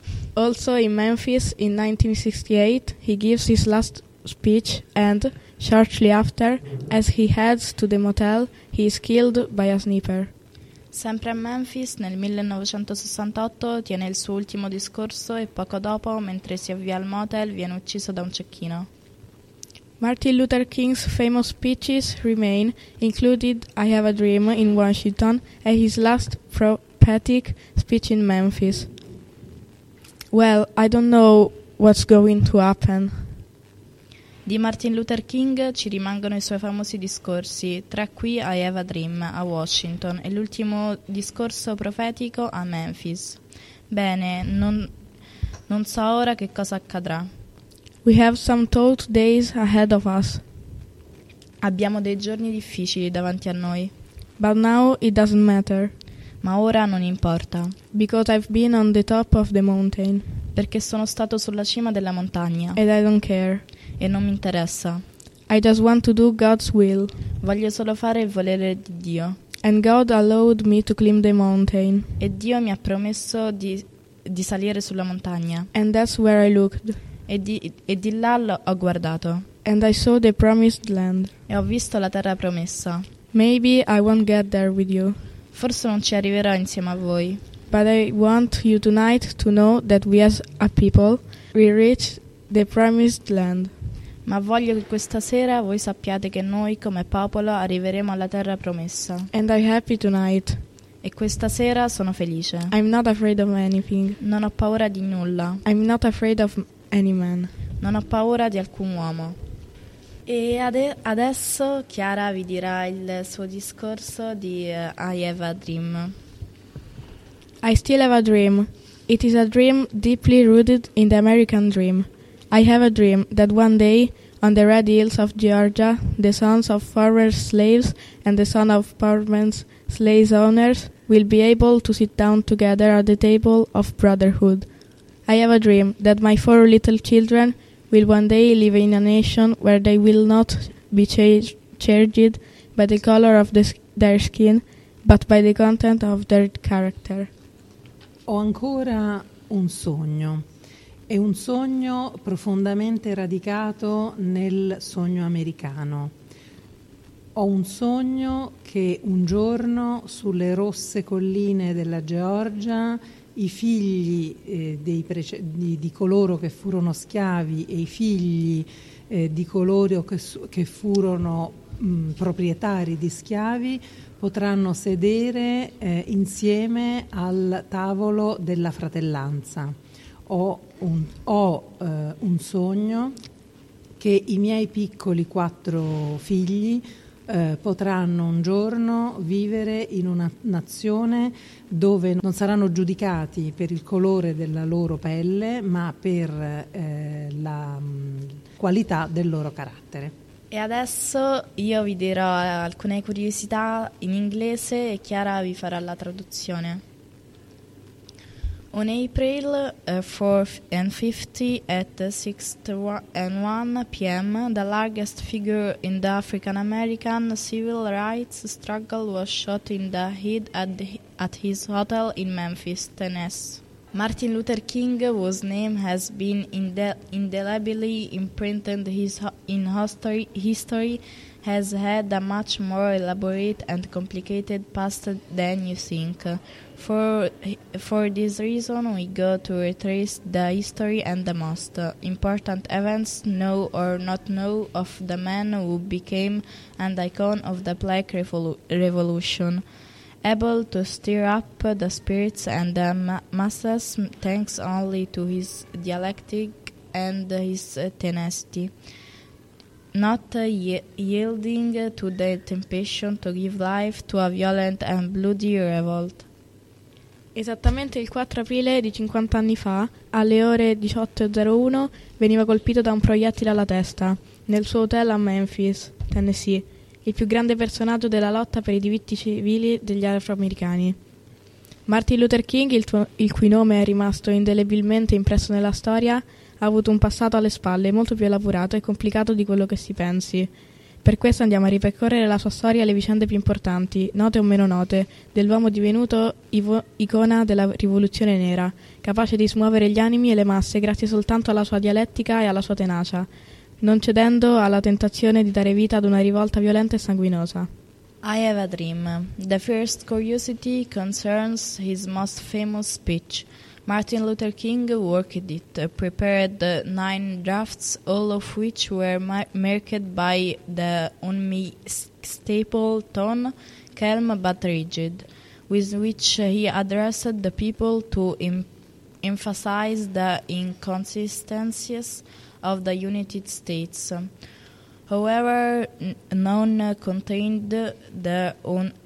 Also in Memphis in nineteen sixty-eight he gives his last speech and, shortly after, as he heads to the motel, he is killed by a sniper. Sempre a Memphis, nel millenovecentosessantotto, tiene il suo ultimo discorso e poco dopo, mentre si avvia al motel, viene ucciso da un cecchino. Martin Luther King's famous speeches remain, included I Have a Dream in Washington and his last prophetic speech in Memphis. Well, I don't know what's going to happen. Di Martin Luther King ci rimangono i suoi famosi discorsi, tra cui I Have a Dream a Washington e l'ultimo discorso profetico a Memphis. Bene, non, non so ora che cosa accadrà. We have some tough days ahead of us. Abbiamo dei giorni difficili davanti a noi. But now it doesn't matter. Ma ora non importa. Because I've been on the top of the mountain. Perché sono stato sulla cima della montagna. And I don't care. E non mi interessa. I just want to do God's will. Voglio solo fare il volere di Dio. And God allowed me to climb the mountain. E Dio mi ha promesso di, di salire sulla montagna. And that's where I looked. E di, e di là l'ho, ho guardato. And I saw the promised land. E ho visto la terra promessa. Maybe I won't get there with you. Forse non ci arriverò insieme a voi. But I want you tonight to know that we as a people, we reached the promised land. Ma voglio che questa sera voi sappiate che noi come popolo arriveremo alla terra promessa. And I'm happy tonight. E questa sera sono felice. I'm not afraid of anything. Non ho paura di nulla. I'm not afraid of any man. Non ho paura di alcun uomo. E ade- adesso Chiara vi dirà il suo discorso di uh, I Have a Dream. I still have a dream. It is a dream deeply rooted in the American dream. I have a dream that one day, on the red hills of Georgia, the sons of former slaves and the sons of permanent slave owners will be able to sit down together at the table of brotherhood. I have a dream that my four little children will one day live in a nation where they will not be changed, charged by the color of the, their skin, but by the content of their character. Ho ancora un sogno. È un sogno profondamente radicato nel sogno americano. Ho un sogno che un giorno sulle rosse colline della Georgia i figli eh, dei prece- di, di coloro che furono schiavi e i figli eh, di coloro che, su- che furono mh, proprietari di schiavi potranno sedere eh, insieme al tavolo della fratellanza. Ho un, ho, eh, un sogno che i miei piccoli quattro figli Eh, potranno un giorno vivere in una nazione dove non saranno giudicati per il colore della loro pelle, ma per eh, la mh, qualità del loro carattere. E adesso io vi dirò alcune curiosità in inglese e Chiara vi farà la traduzione. On April uh, fourth and fiftieth at six and one p.m., the largest figure in the African-American civil rights struggle was shot in the head at, the, at his hotel in Memphis, Tennessee. Martin Luther King, whose name has been indel- indelibly imprinted his ho- in history, history, has had a much more elaborate and complicated past than you think. For, for this reason, we go to retrace the history and the most important events, know or not know, of the man who became an icon of the Black Revolu- Revolution. Able to stir up the spirits and the ma- masses thanks only to his dialectic and his uh, tenacity, not uh, ye- yielding to the temptation to give life to a violent and bloody revolt. Esattamente il quattro aprile di cinquanta anni fa, alle ore diciotto e zero uno, veniva colpito da un proiettile alla testa, nel suo hotel a Memphis, Tennessee, il più grande personaggio della lotta per i diritti civili degli afroamericani. Martin Luther King, il, tuo, il cui nome è rimasto indelebilmente impresso nella storia, ha avuto un passato alle spalle molto più elaborato e complicato di quello che si pensi. Per questo andiamo a ripercorrere la sua storia e le vicende più importanti, note o meno note, dell'uomo divenuto ivo- icona della rivoluzione nera, capace di smuovere gli animi e le masse grazie soltanto alla sua dialettica e alla sua tenacia, non cedendo alla tentazione di dare vita ad una rivolta violenta e sanguinosa. I have a dream. The first curiosity concerns his most famous speech. Martin Luther King worked it, uh, prepared uh, nine drafts, all of which were ma- marked by the unmistakable tone, calm but rigid, with which uh, he addressed the people to em- emphasize the inconsistencies of the United States. However, n- none contained the un-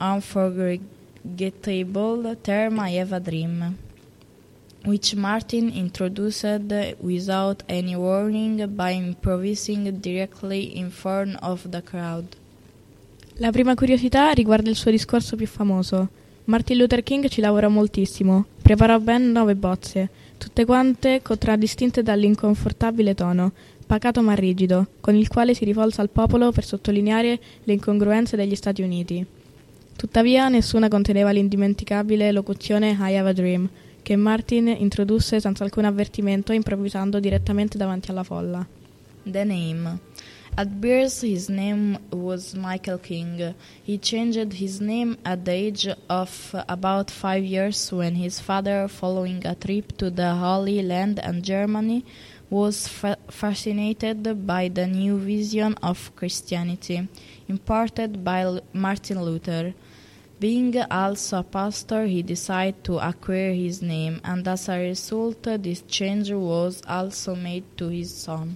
unforgettable term "I have a dream," which Martin introduced without any warning by improvising directly in front of the crowd. La prima curiosità riguarda il suo discorso più famoso. Martin Luther King ci lavorò moltissimo, preparò ben nove bozze, tutte quante contraddistinte dall'inconfortabile tono, pacato ma rigido, con il quale si rivolse al popolo per sottolineare le incongruenze degli Stati Uniti. Tuttavia nessuna conteneva l'indimenticabile locuzione "I have a dream", che Martin introdusse senza alcun avvertimento, improvvisando direttamente davanti alla folla. The name. At birth his name was Michael King. He changed his name at the age of about five years when his father, following a trip to the Holy Land and Germany, was fa- fascinated by the new vision of Christianity imparted by L- Martin Luther. Being also a pastor, he decided to acquire his name, and as a result, this change was also made to his son.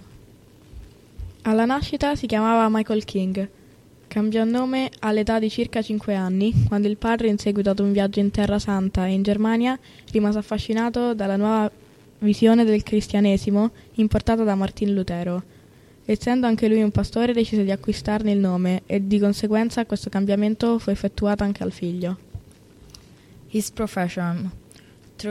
Alla nascita si chiamava Michael King. Cambiò nome all'età di circa cinque anni, quando il padre, in seguito ad un viaggio in Terra Santa e in Germania, rimase affascinato dalla nuova visione del cristianesimo importata da Martin Lutero. Essendo anche lui un pastore, decise di acquistarne il nome e di conseguenza questo cambiamento fu effettuato anche al figlio. His profession. Thro-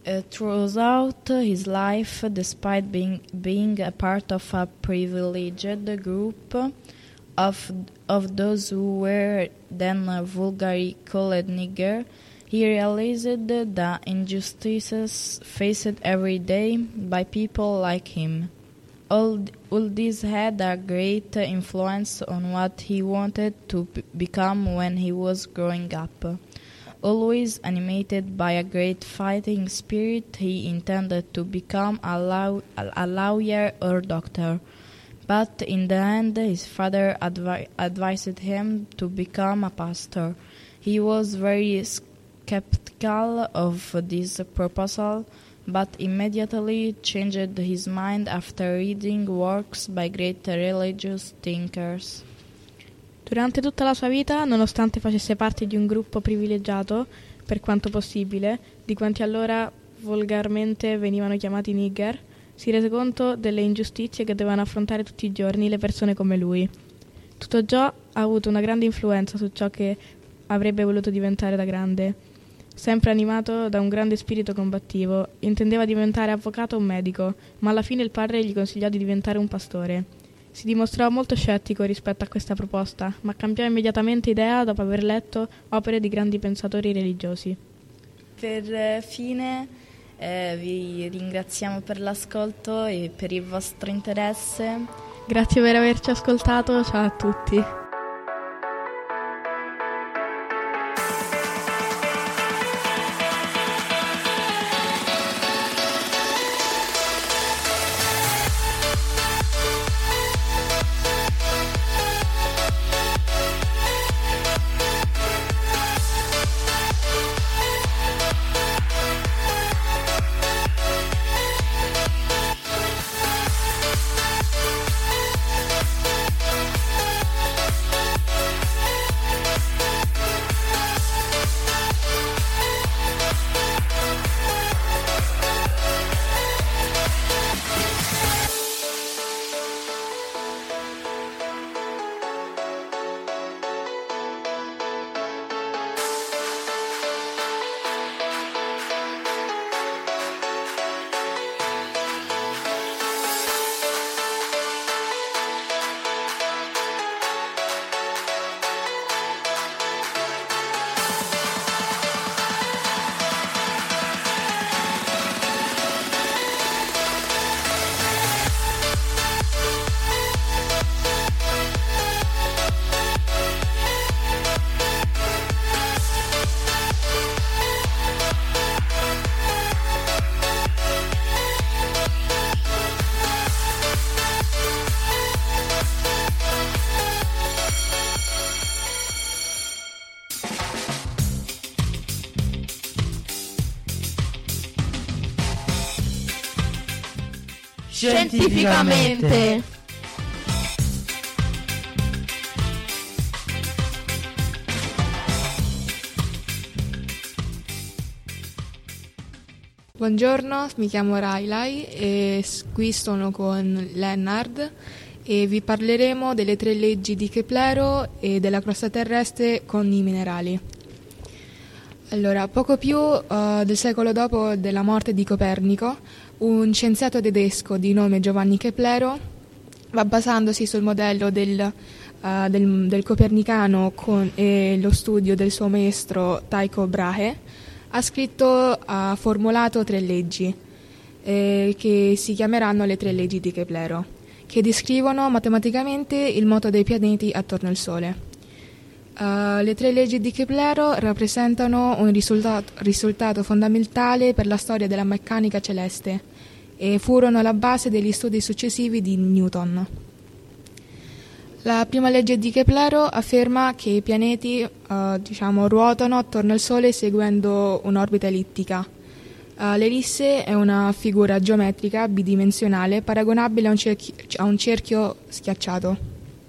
Uh, throughout his life, despite being being a part of a privileged group of of those who were then uh, vulgarly called nigger, he realized the injustices faced every day by people like him. All, all this had a great influence on what he wanted to b- become when he was growing up. Always animated by a great fighting spirit, he intended to become a, law- a lawyer or doctor. But in the end, his father advi- advised him to become a pastor. He was very skeptical of this proposal, but immediately changed his mind after reading works by great religious thinkers. Durante tutta la sua vita, nonostante facesse parte di un gruppo privilegiato, per quanto possibile, di quanti allora volgarmente venivano chiamati nigger, si rese conto delle ingiustizie che dovevano affrontare tutti i giorni le persone come lui. Tutto ciò ha avuto una grande influenza su ciò che avrebbe voluto diventare da grande. Sempre animato da un grande spirito combattivo, intendeva diventare avvocato o medico, ma alla fine il padre gli consigliò di diventare un pastore. Si dimostrò molto scettico rispetto a questa proposta, ma cambiò immediatamente idea dopo aver letto opere di grandi pensatori religiosi. Per fine eh, vi ringraziamo per l'ascolto e per il vostro interesse. Grazie per averci ascoltato, ciao a tutti. Scientificamente. Buongiorno, mi chiamo Railai e qui sono con Lennart e vi parleremo delle tre leggi di Keplero e della crosta terrestre con i minerali. Allora, poco più uh, del secolo dopo della morte di Copernico, un scienziato tedesco di nome Giovanni Keplero, va basandosi sul modello del, uh, del, del copernicano con, e lo studio del suo maestro Tycho Brahe, ha scritto, ha formulato tre leggi eh, che si chiameranno le tre leggi di Keplero, che descrivono matematicamente il moto dei pianeti attorno al Sole. Uh, le tre leggi di Keplero rappresentano un risultato, risultato fondamentale per la storia della meccanica celeste e furono la base degli studi successivi di Newton. La prima legge di Keplero afferma che i pianeti uh, diciamo, ruotano attorno al Sole seguendo un'orbita ellittica. Uh, l'ellisse è una figura geometrica bidimensionale paragonabile a un cerchio, a un cerchio schiacciato,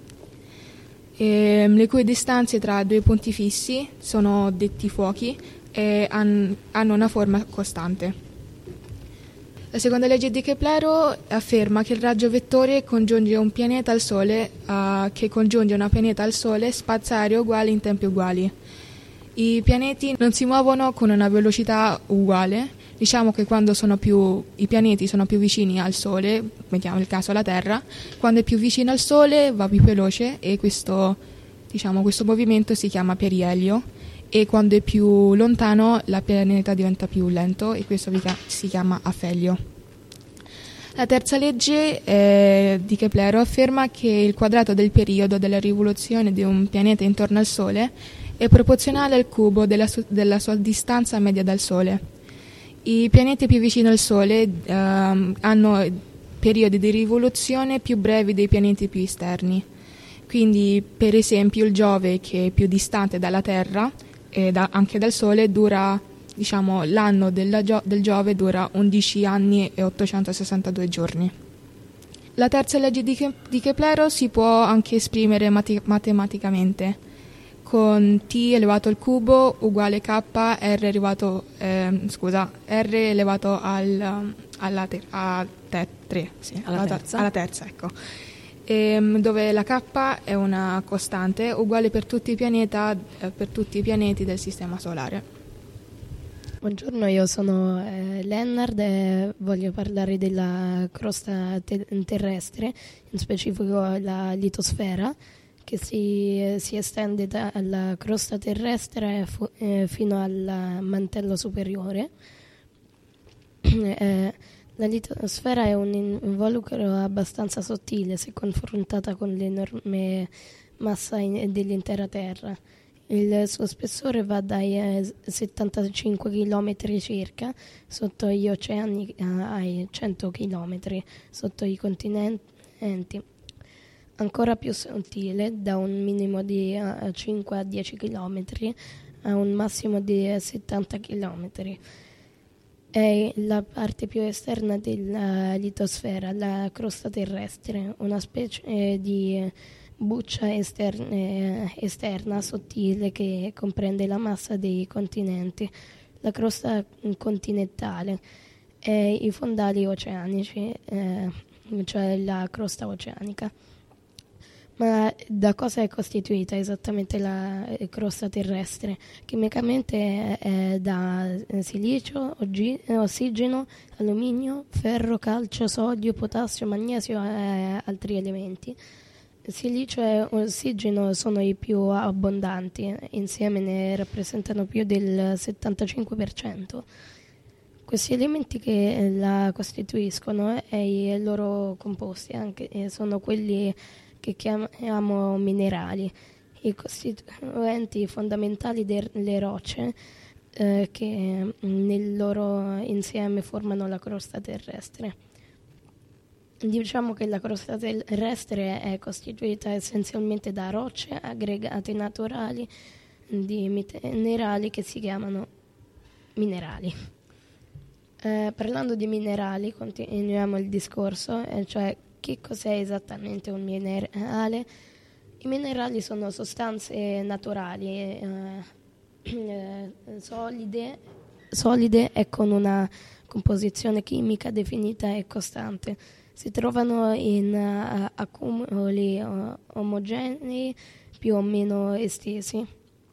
e le cui distanze tra due punti fissi sono detti fuochi e han, hanno una forma costante. La seconda legge di Keplero afferma che il raggio vettore congiunge un pianeta al Sole uh, che congiunge una pianeta al Sole spazio aereo uguali in tempi uguali. I pianeti non si muovono con una velocità uguale, Diciamo che quando sono più, i pianeti sono più vicini al Sole, mettiamo il caso la Terra, quando è più vicino al Sole va più veloce e questo, diciamo, questo movimento si chiama perielio, e quando è più lontano il pianeta diventa più lento e questo si chiama afelio. La terza legge eh, di Keplero afferma che il quadrato del periodo della rivoluzione di un pianeta intorno al Sole è proporzionale al cubo della, su- della sua distanza media dal Sole. I pianeti più vicini al Sole eh, hanno periodi di rivoluzione più brevi dei pianeti più esterni. Quindi, per esempio, il Giove, che è più distante dalla Terra e da, anche dal Sole, dura, diciamo, l'anno della Gio- del Giove dura undici anni e ottocentosessantadue giorni. La terza legge di, Ke- di Keplero si può anche esprimere mati- matematicamente, con t elevato al cubo uguale k r elevato eh, scusa r elevato al, alla ter- a te- tre, sì, alla, alla, terza. alla terza, ecco. E, dove la k è una costante uguale per tutti i pianeta, eh, per tutti i pianeti del sistema solare. Buongiorno, io sono eh, Lennart e voglio parlare della crosta te- terrestre, in specifico la litosfera, che si, si estende dalla crosta terrestre fu, eh, fino al mantello superiore. eh, la litosfera è un involucro abbastanza sottile se confrontata con l'enorme massa in, dell'intera Terra. Il suo spessore va dai eh, settantacinque chilometri circa sotto gli oceani ai cento chilometri sotto i continenti. Ancora più sottile, da un minimo di uh, cinque a dieci chilometri a un massimo di uh, settanta chilometri. È la parte più esterna della litosfera, la crosta terrestre, una specie di buccia esterna, esterna sottile che comprende la massa dei continenti, la crosta continentale e i fondali oceanici, eh, cioè la crosta oceanica. Ma da cosa è costituita esattamente la crosta terrestre? Chimicamente è da silicio, ossigeno, alluminio, ferro, calcio, sodio, potassio, magnesio e altri elementi. Silicio e ossigeno sono i più abbondanti, insieme ne rappresentano più del settantacinque per cento. Questi elementi che la costituiscono e i loro composti anche sono quelli che chiamiamo minerali, i costituenti fondamentali delle rocce eh, che nel loro insieme formano la crosta terrestre. Diciamo che la crosta terrestre è costituita essenzialmente da rocce, aggregati naturali di minerali che si chiamano minerali. Eh, parlando di minerali, continuiamo il discorso, eh, cioè che cos'è esattamente un minerale? I minerali sono sostanze naturali, eh, eh, solide, solide e con una composizione chimica definita e costante. Si trovano in uh, accumuli uh, omogenei più o meno estesi.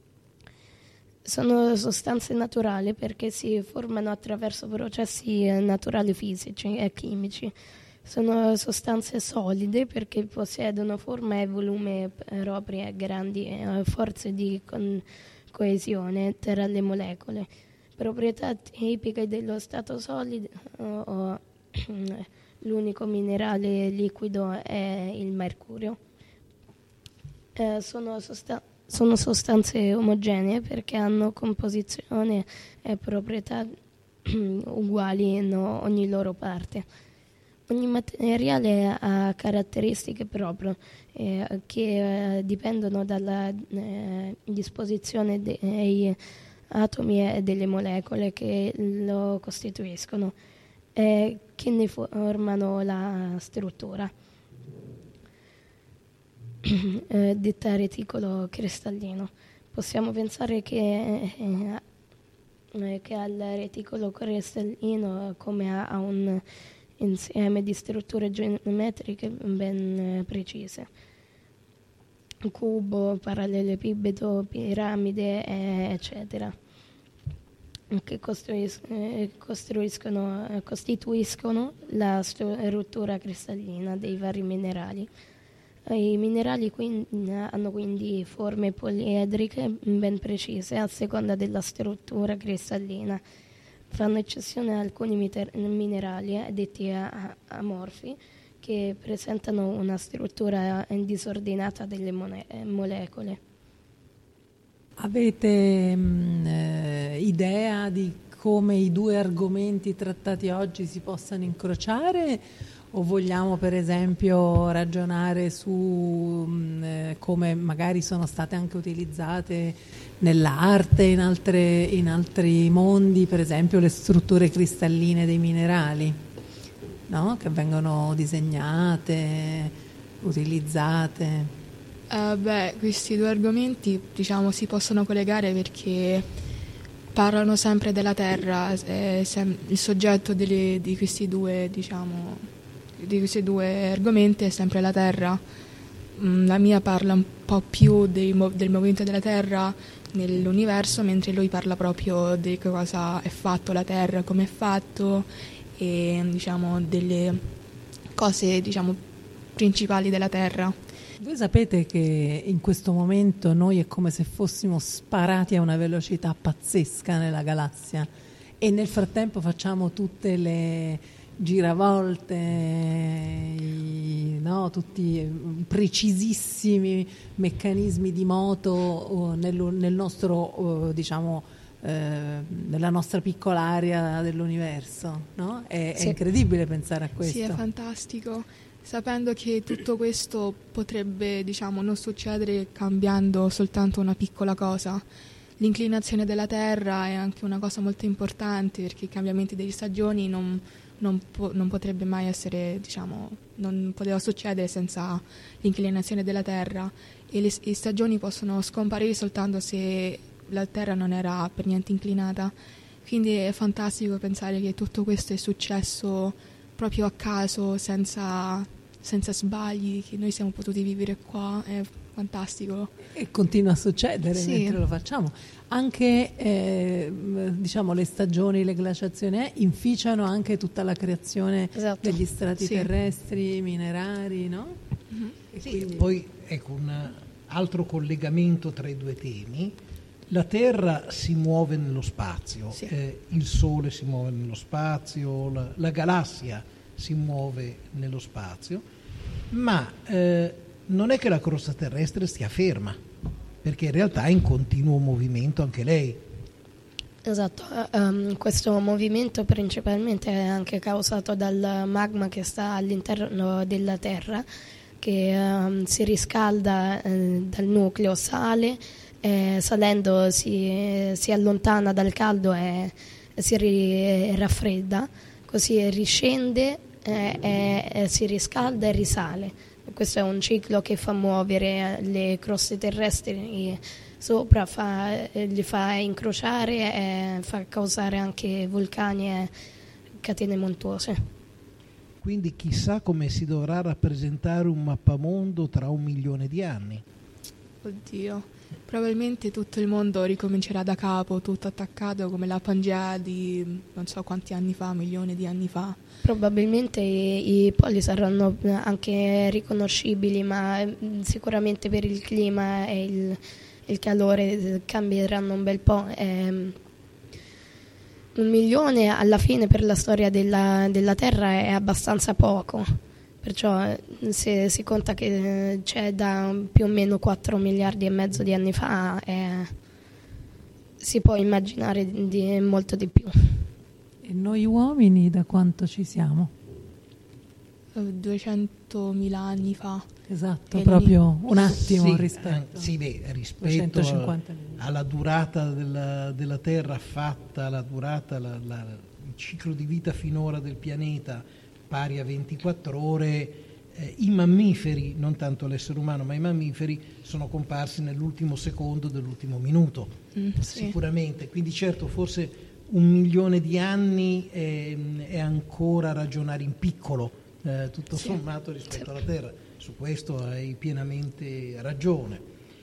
Sono sostanze naturali perché si formano attraverso processi naturali fisici e chimici. Sono sostanze solide perché possiedono forma e volume propri e grandi eh, forze di con- coesione tra le molecole. Proprietà tipiche dello stato solido o, o l'unico minerale liquido è il mercurio. Eh, sono, sostan- sono sostanze omogenee perché hanno composizione e proprietà uguali in ogni loro parte. Ogni materiale ha caratteristiche proprie eh, che eh, dipendono dalla eh, disposizione dei atomi e delle molecole che lo costituiscono e che ne formano la struttura. eh, detta reticolo cristallino. Possiamo pensare che, eh, che al reticolo cristallino come a, a un insieme di strutture geometriche ben precise. Cubo, parallelepipedo, piramide, eccetera. che costruis- eh, costruiscono, eh, costituiscono la struttura cristallina dei vari minerali. I minerali quindi, hanno quindi forme poliedriche ben precise a seconda della struttura cristallina. Fanno eccezione alcuni miter- minerali eh, detti a- amorfi che presentano una struttura disordinata delle mone- molecole. Avete mh, eh, idea di come i due argomenti trattati oggi si possano incrociare o vogliamo per esempio ragionare su mh, eh, come magari sono state anche utilizzate nell'arte, in, altre, in altri mondi, per esempio le strutture cristalline dei minerali, no? Che vengono disegnate, utilizzate? Uh, beh, questi due argomenti diciamo si possono collegare perché parlano sempre della terra, è sem- il soggetto delle, di questi due diciamo di questi due argomenti è sempre la terra. Mm, la mia parla un po' più dei mo- del movimento della terra nell'universo, mentre lui parla proprio di cosa è fatto la terra, come è fatto e diciamo delle cose diciamo principali della terra. Voi sapete che in questo momento noi è come se fossimo sparati a una velocità pazzesca nella galassia e nel frattempo facciamo tutte le giravolte, i, no, tutti i precisissimi meccanismi di moto nel, nel nostro, diciamo, eh, nella nostra piccola area dell'universo, no? È, sì. È incredibile pensare a questo. Sì, è fantastico. Sapendo che tutto questo potrebbe, diciamo, non succedere cambiando soltanto una piccola cosa. L'inclinazione della Terra è anche una cosa molto importante perché i cambiamenti delle stagioni non, non, po- non potrebbe mai essere, diciamo, non poteva succedere senza l'inclinazione della Terra e le, le stagioni possono scomparire soltanto se la Terra non era per niente inclinata. Quindi è fantastico pensare che tutto questo è successo proprio a caso, senza, senza sbagli, che noi siamo potuti vivere qua, è fantastico. E continua a succedere sì. mentre lo facciamo. Anche eh, diciamo le stagioni, le glaciazioni eh, inficiano anche tutta la creazione esatto. degli strati sì. terrestri, minerari, no? Mm-hmm. E sì, quindi... Poi ecco un altro collegamento tra i due temi. La Terra si muove nello spazio, sì. eh, il Sole si muove nello spazio, la, la galassia si muove nello spazio, ma eh, non è che la crosta terrestre stia ferma, perché in realtà è in continuo movimento anche lei. Esatto, um, questo movimento principalmente è anche causato dal magma che sta all'interno della Terra, che um, si riscalda eh, dal nucleo, sale, Eh, salendo si, si allontana dal caldo e si ri, raffredda, così riscende, eh, e si riscalda e risale. Questo è un ciclo che fa muovere le croste terrestri sopra, fa, li fa incrociare e fa causare anche vulcani e catene montuose. Quindi chissà come si dovrà rappresentare un mappamondo tra un milione di anni. Oddio. Probabilmente tutto il mondo ricomincerà da capo, tutto attaccato come la Pangea di non so quanti anni fa, milioni di anni fa. Probabilmente i, i poli saranno anche riconoscibili, ma sicuramente per il clima e il, il calore cambieranno un bel po'. Eh, un milione alla fine per la storia della, della Terra è abbastanza poco. Perciò se si conta che c'è da più o meno quattro miliardi e mezzo di anni fa, eh, si può immaginare di, di molto di più. E noi uomini da quanto ci siamo? duecentomila anni fa. Esatto, e proprio un attimo sì, rispetto. Sì, beh, rispetto a, alla durata della, della Terra fatta, la durata, la, la, il ciclo di vita finora del pianeta, pari a ventiquattro ore, eh, i mammiferi, non tanto l'essere umano, ma i mammiferi sono comparsi nell'ultimo secondo dell'ultimo minuto, mm, sicuramente. Sì. Quindi certo, forse un milione di anni è, è ancora ragionare in piccolo, eh, tutto sì. sommato rispetto sì. alla Terra. Su questo hai pienamente ragione.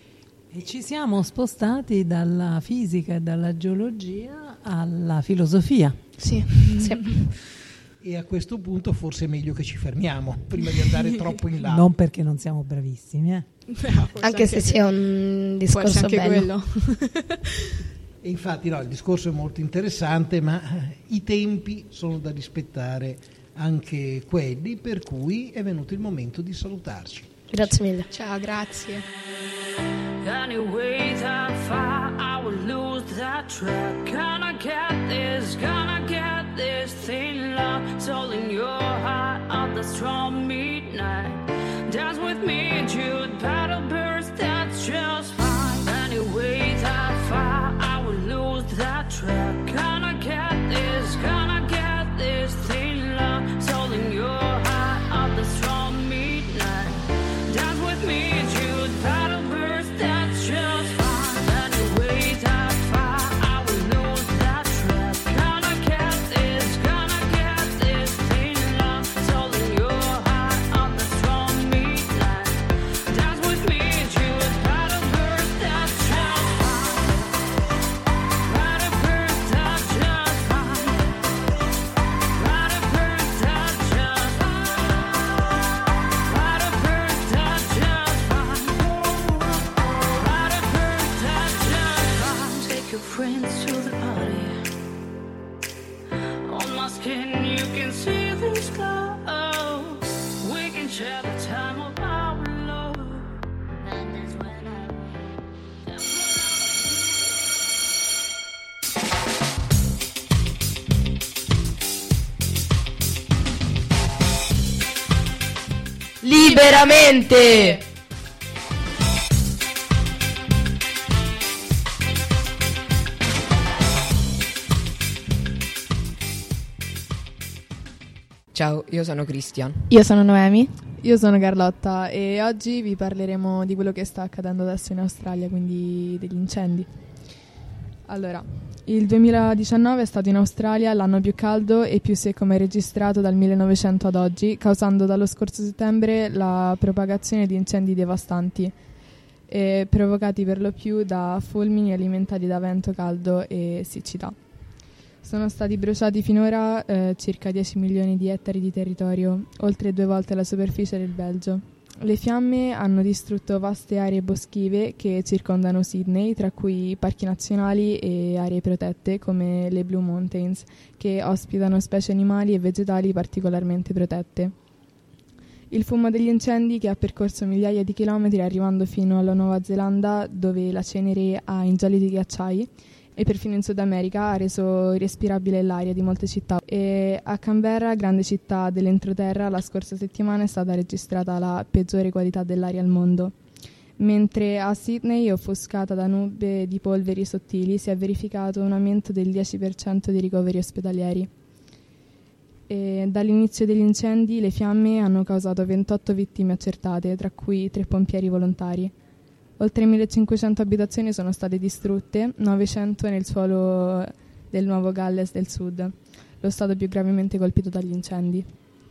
E ci siamo spostati dalla fisica e dalla geologia alla filosofia. Sì. sì. E a questo punto forse è meglio che ci fermiamo prima di andare troppo in là. Non perché non siamo bravissimi, eh? No, anche se sia un discorso anche bello. Quello. E infatti no, il discorso è molto interessante, ma i tempi sono da rispettare anche quelli, per cui è venuto il momento di salutarci. Grazie mille. Ciao, grazie. Anyways, I far, I will lose that track. Gonna get this, gonna get this thing locked all in your heart of the strong midnight. Dance with me, Jude, battle burst, that's just fine. Anyways, I far, I will lose that track. Gonna get this, gonna get this thing locked all in your heart of the strong midnight. Dance with me, Jude, battle burst, that's just fine. Anyways, I far, I will lose that track. Gonna get this, gonna get this thing locked all in your heart of the strong midnight. Dance with me, Jude, battle burst, that's just fine. Battle burst, that's just fine. Battle burst, that's just fine. Battle burst, that's just fine. Battle burst, that's just fine. Take your friends to the party. On my skin you can see this glow. We can share the time of our love. And that's when I Liberamente! Ciao, io sono Cristian. Io sono Noemi. Io sono Carlotta e oggi vi parleremo di quello che sta accadendo adesso in Australia, quindi degli incendi. Allora, il duemiladiciannove è stato in Australia l'anno più caldo e più secco mai registrato dal millenovecento ad oggi, causando dallo scorso settembre la propagazione di incendi devastanti, eh, provocati per lo più da fulmini alimentati da vento caldo e siccità. Sono stati bruciati finora eh, circa dieci milioni di ettari di territorio, oltre due volte la superficie del Belgio. Le fiamme hanno distrutto vaste aree boschive che circondano Sydney, tra cui parchi nazionali e aree protette come le Blue Mountains, che ospitano specie animali e vegetali particolarmente protette. Il fumo degli incendi, che ha percorso migliaia di chilometri arrivando fino alla Nuova Zelanda, dove la cenere ha ingeliti ghiacciai, e perfino in Sud America ha reso irrespirabile l'aria di molte città. E a Canberra, grande città dell'entroterra, la scorsa settimana è stata registrata la peggiore qualità dell'aria al mondo. Mentre a Sydney, offuscata da nube di polveri sottili, si è verificato un aumento del dieci per cento di ricoveri ospedalieri. E dall'inizio degli incendi le fiamme hanno causato ventotto vittime accertate, tra cui tre pompieri volontari. Oltre millecinquecento abitazioni sono state distrutte, novecento nel suolo del Nuovo Galles del Sud, lo stato più gravemente colpito dagli incendi.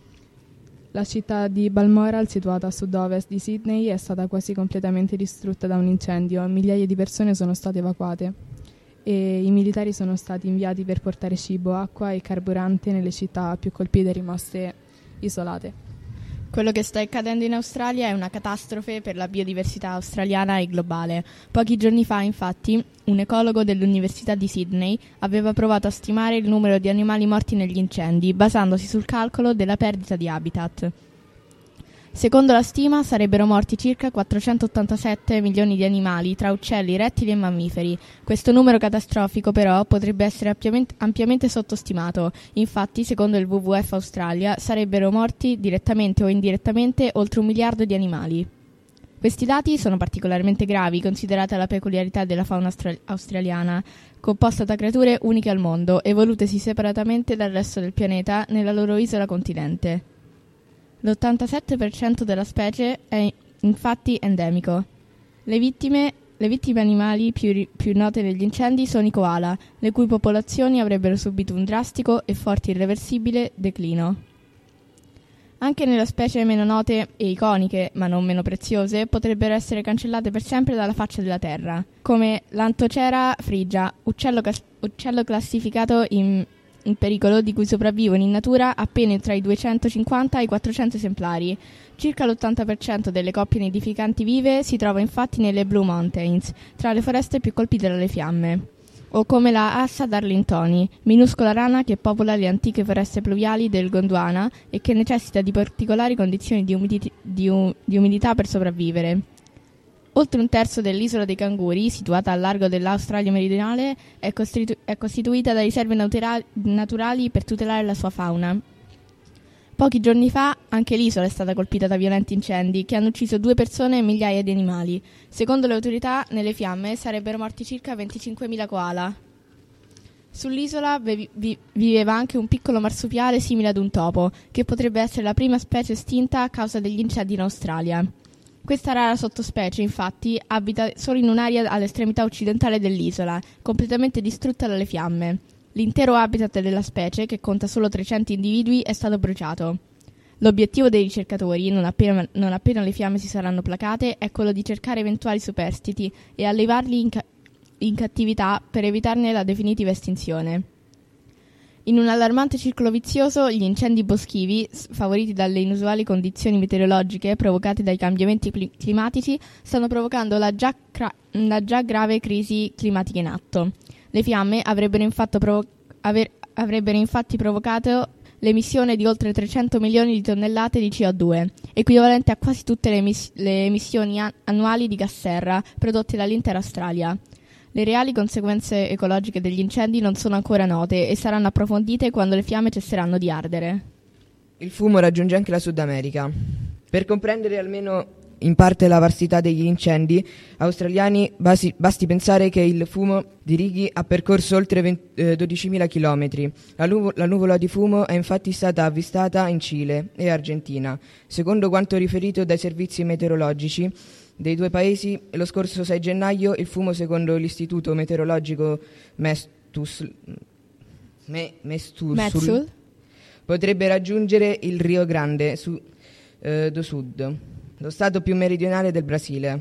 La città di Balmoral, situata a sud-ovest di Sydney, è stata quasi completamente distrutta da un incendio, migliaia di persone sono state evacuate e i militari sono stati inviati per portare cibo, acqua e carburante nelle città più colpite rimaste isolate. Quello che sta accadendo in Australia è una catastrofe per la biodiversità australiana e globale. Pochi giorni fa, infatti, un ecologo dell'Università di Sydney aveva provato a stimare il numero di animali morti negli incendi, basandosi sul calcolo della perdita di habitat. Secondo la stima sarebbero morti circa quattrocentottantasette milioni di animali tra uccelli, rettili e mammiferi. Questo numero catastrofico però potrebbe essere ampiamente, ampiamente sottostimato. Infatti, secondo il W W F Australia, sarebbero morti direttamente o indirettamente oltre un miliardo di animali. Questi dati sono particolarmente gravi, considerata la peculiarità della fauna austra- australiana, composta da creature uniche al mondo, evolutesi separatamente dal resto del pianeta nella loro isola continente. L'ottantasette per cento della specie è infatti endemico. Le vittime, le vittime animali più, più note degli incendi sono i koala, le cui popolazioni avrebbero subito un drastico e forte irreversibile declino. Anche nelle specie meno note e iconiche, ma non meno preziose, potrebbero essere cancellate per sempre dalla faccia della Terra, come l'Antocera frigia, uccello, cas- uccello classificato in, in pericolo di cui sopravvivono in natura appena tra i duecentocinquanta e i quattrocento esemplari. Circa l'ottanta per cento delle coppie nidificanti vive si trova infatti nelle Blue Mountains, tra le foreste più colpite dalle fiamme. O come la Assa d'Arlingtoni, minuscola rana che popola le antiche foreste pluviali del Gondwana e che necessita di particolari condizioni di, umidità, di, um, di umidità per sopravvivere. Oltre un terzo dell'isola dei canguri, situata al largo dell'Australia meridionale, è, costitu- è costituita da riserve natura- naturali per tutelare la sua fauna. Pochi giorni fa anche l'isola è stata colpita da violenti incendi che hanno ucciso due persone e migliaia di animali. Secondo le autorità, nelle fiamme sarebbero morti circa venticinquemila koala. Sull'isola vi- vi- viveva anche un piccolo marsupiale simile ad un topo, che potrebbe essere la prima specie estinta a causa degli incendi in Australia. Questa rara sottospecie, infatti, abita solo in un'area all'estremità occidentale dell'isola, completamente distrutta dalle fiamme. L'intero habitat della specie, che conta solo trecento individui, è stato bruciato. L'obiettivo dei ricercatori, non appena, non appena le fiamme si saranno placate, è quello di cercare eventuali superstiti e allevarli in, ca- in cattività per evitarne la definitiva estinzione. In un allarmante circolo vizioso, gli incendi boschivi, favoriti dalle inusuali condizioni meteorologiche provocate dai cambiamenti cli- climatici, stanno provocando la già, cra- la già grave crisi climatica in atto. Le fiamme avrebbero, provo- aver- avrebbero infatti provocato l'emissione di oltre trecento milioni di tonnellate di C O due, equivalente a quasi tutte le, emiss- le emissioni an- annuali di gas serra prodotte dall'intera Australia. Le reali conseguenze ecologiche degli incendi non sono ancora note e saranno approfondite quando le fiamme cesseranno di ardere. Il fumo raggiunge anche la Sud America. Per comprendere almeno in parte la vastità degli incendi australiani, basi, basti pensare che il fumo di Righi ha percorso oltre venti, eh, dodicimila chilometri. La, nuvo, la nuvola di fumo è infatti stata avvistata in Cile e Argentina. Secondo quanto riferito dai servizi meteorologici dei due paesi, lo scorso sei gennaio il fumo, secondo l'istituto meteorologico Mestus, Me, Mestursul, Metsul. potrebbe raggiungere il Rio Grande su, eh, do Sud, lo stato più meridionale del Brasile.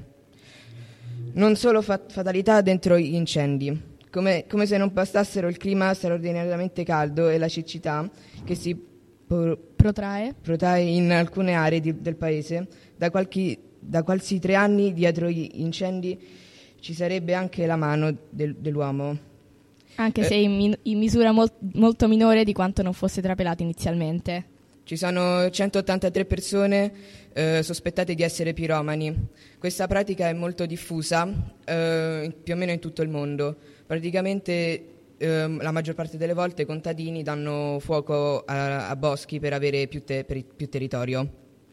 Non solo fat- fatalità dentro gli incendi, come, come se non bastassero il clima straordinariamente caldo e la siccità che si por- protrae. protrae in alcune aree di, del paese. Da, qualche, da quasi tre anni dietro gli incendi ci sarebbe anche la mano del, dell'uomo. Anche eh, se in, min- in misura mol- molto minore di quanto non fosse trapelato inizialmente. Ci sono centottantatré persone eh, sospettate di essere piromani. Questa pratica è molto diffusa, eh, più o meno in tutto il mondo. Praticamente eh, la maggior parte delle volte i contadini danno fuoco a, a boschi per avere più, te- per più territorio.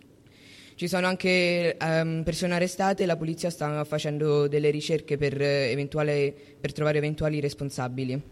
Ci sono anche um, persone arrestate e la polizia sta facendo delle ricerche per, eh, eventuale, per trovare eventuali responsabili.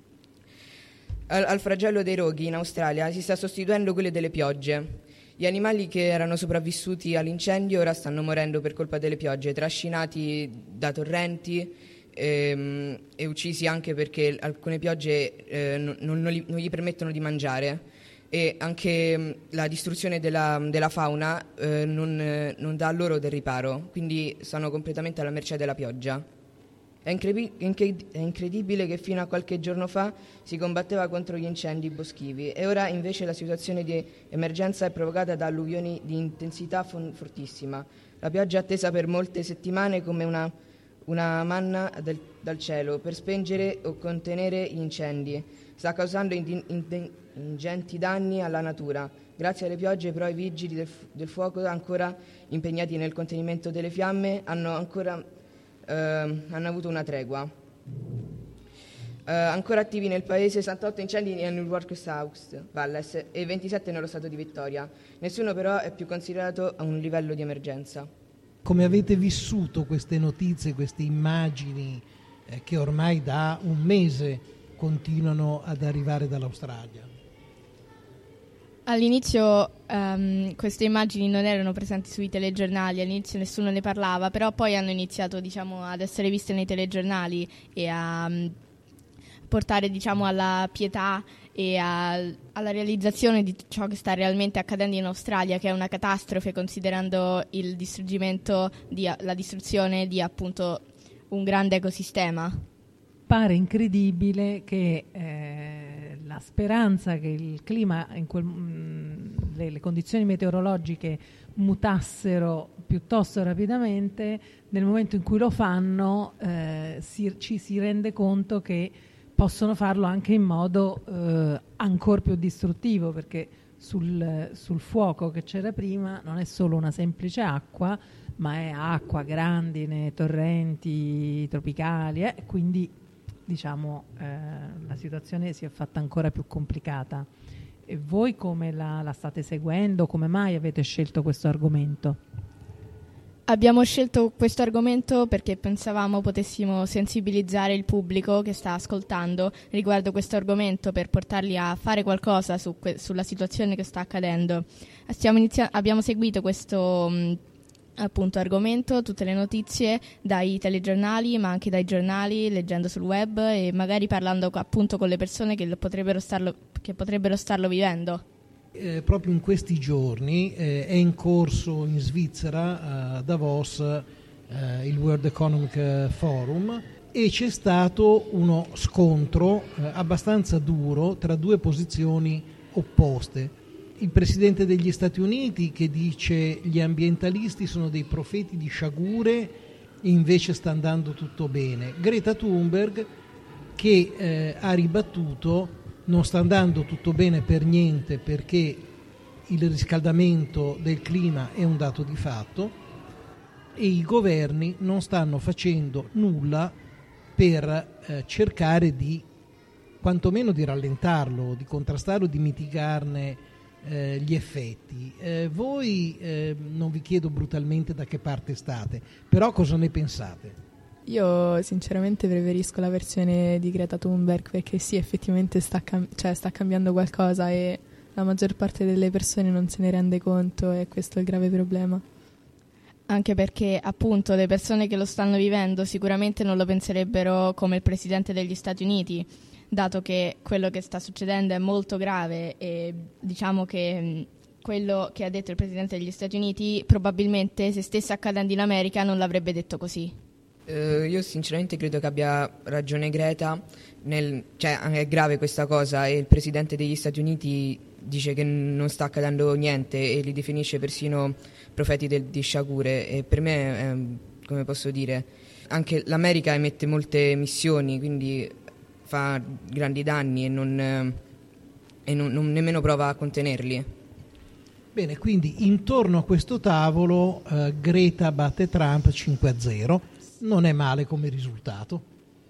Al, al flagello dei roghi in Australia si sta sostituendo quello delle piogge. Gli animali che erano sopravvissuti all'incendio ora stanno morendo per colpa delle piogge, trascinati da torrenti ehm, e uccisi anche perché alcune piogge eh, non, non, non, gli, non gli permettono di mangiare, e anche mh, la distruzione della, della fauna eh, non, eh, non dà loro del riparo, quindi sono completamente alla mercé della pioggia. È, incredi- è incredibile che fino a qualche giorno fa si combatteva contro gli incendi boschivi e ora invece la situazione di emergenza è provocata da alluvioni di intensità fon- fortissima. La pioggia è attesa per molte settimane come una, una manna del, dal cielo per spengere o contenere gli incendi. Sta causando in- in- ingenti danni alla natura. Grazie alle piogge però i vigili del, fu- del fuoco, ancora impegnati nel contenimento delle fiamme, hanno ancora Uh, hanno avuto una tregua. Uh, ancora attivi nel paese sessantotto incendi nel New York South Valles e ventisette nello stato di Vittoria. Nessuno però è più considerato a un livello di emergenza. Come avete vissuto queste notizie, queste immagini eh, che ormai da un mese continuano ad arrivare dall'Australia? All'inizio um, queste immagini non erano presenti sui telegiornali, all'inizio nessuno ne parlava, però poi hanno iniziato, diciamo, ad essere viste nei telegiornali e a um, portare, diciamo, alla pietà e al, alla realizzazione di ciò che sta realmente accadendo in Australia, che è una catastrofe considerando il distruggimento, di, la distruzione di appunto un grande ecosistema. Pare incredibile che eh, la speranza che il clima, in quel, mh, le, le condizioni meteorologiche mutassero piuttosto rapidamente, nel momento in cui lo fanno eh, si, ci si rende conto che possono farlo anche in modo eh, ancora più distruttivo, perché sul, sul fuoco che c'era prima non è solo una semplice acqua, ma è acqua, grandine, torrenti tropicali, eh, quindi diciamo eh, la situazione si è fatta ancora più complicata. E voi come la, la state seguendo? Come mai avete scelto questo argomento? Abbiamo scelto questo argomento perché pensavamo potessimo sensibilizzare il pubblico che sta ascoltando riguardo questo argomento, per portarli a fare qualcosa su que- sulla situazione che sta accadendo. Stiamo inizia- abbiamo seguito questo mh, appunto argomento, tutte le notizie dai telegiornali ma anche dai giornali, leggendo sul web e magari parlando appunto con le persone che potrebbero starlo, che potrebbero starlo vivendo. Eh, proprio in questi giorni eh, è in corso in Svizzera, a Davos, eh, il World Economic Forum, e c'è stato uno scontro eh, abbastanza duro tra due posizioni opposte. Il presidente degli Stati Uniti che dice gli ambientalisti sono dei profeti di sciagure e invece sta andando tutto bene. Greta Thunberg che eh, ha ribattuto non sta andando tutto bene per niente, perché il riscaldamento del clima è un dato di fatto e i governi non stanno facendo nulla per eh, cercare di quantomeno di rallentarlo, di contrastarlo, di mitigarne eh, gli effetti. Eh, voi eh, non vi chiedo brutalmente da che parte state, però cosa ne pensate? Io sinceramente preferisco la versione di Greta Thunberg, perché sì, effettivamente sta, cam- cioè, sta cambiando qualcosa e la maggior parte delle persone non se ne rende conto, e questo è il grave problema. Anche perché appunto le persone che lo stanno vivendo sicuramente non lo penserebbero come il presidente degli Stati Uniti, dato che quello che sta succedendo è molto grave e diciamo che quello che ha detto il presidente degli Stati Uniti probabilmente se stesse accadendo in America non l'avrebbe detto così. Uh, io sinceramente credo che abbia ragione Greta, nel, cioè è grave questa cosa e il presidente degli Stati Uniti dice che non sta accadendo niente e li definisce persino profeti del, di sciagure, e per me, è, come posso dire, anche l'America emette molte emissioni, quindi fa grandi danni e non, eh, e non, non nemmeno prova a contenerli. Bene, quindi intorno a questo tavolo eh, Greta batte Trump cinque a zero. Non è male come risultato.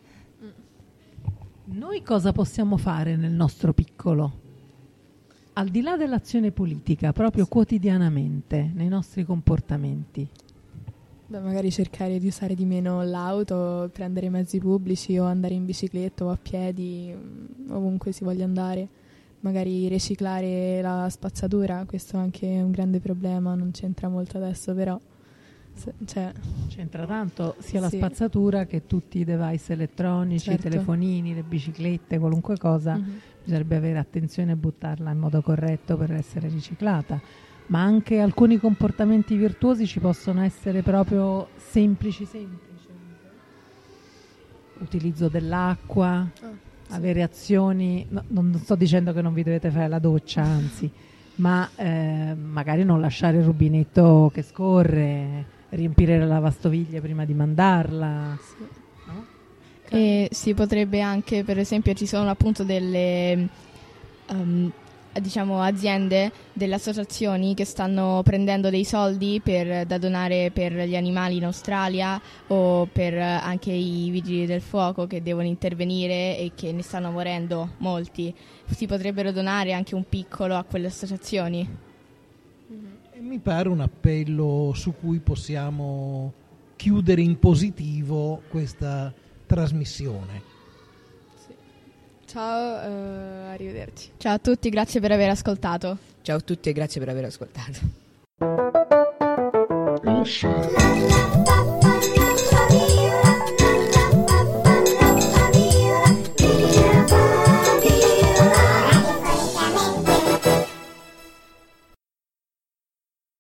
Noi cosa possiamo fare nel nostro piccolo? Al di là dell'azione politica, proprio quotidianamente, nei nostri comportamenti. Beh, magari cercare di usare di meno l'auto, prendere mezzi pubblici o andare in bicicletta o a piedi, ovunque si voglia andare. Magari riciclare la spazzatura, questo è anche un grande problema, non c'entra molto adesso, però cioè, c'entra tanto sia la sì. spazzatura che tutti i device elettronici, certo. i telefonini, le biciclette, qualunque cosa, mm-hmm. bisognerebbe avere attenzione a buttarla in modo corretto per essere riciclata. Ma anche alcuni comportamenti virtuosi ci possono essere proprio semplici semplici. Utilizzo dell'acqua, oh, sì. avere azioni, no, non sto dicendo che non vi dovete fare la doccia, anzi, ma eh, magari non lasciare il rubinetto che scorre, riempire la lavastoviglie prima di mandarla. Sì. No? E si potrebbe anche, per esempio, ci sono appunto delle um, diciamo aziende, delle associazioni che stanno prendendo dei soldi per, da donare per gli animali in Australia, o per anche i vigili del fuoco che devono intervenire e che ne stanno morendo molti. Si potrebbero donare anche un piccolo a quelle associazioni. Mi pare un appello su cui possiamo chiudere in positivo questa trasmissione. Sì. Ciao, uh, arrivederci. Ciao a tutti, grazie per aver ascoltato. Ciao a tutti e grazie per aver ascoltato.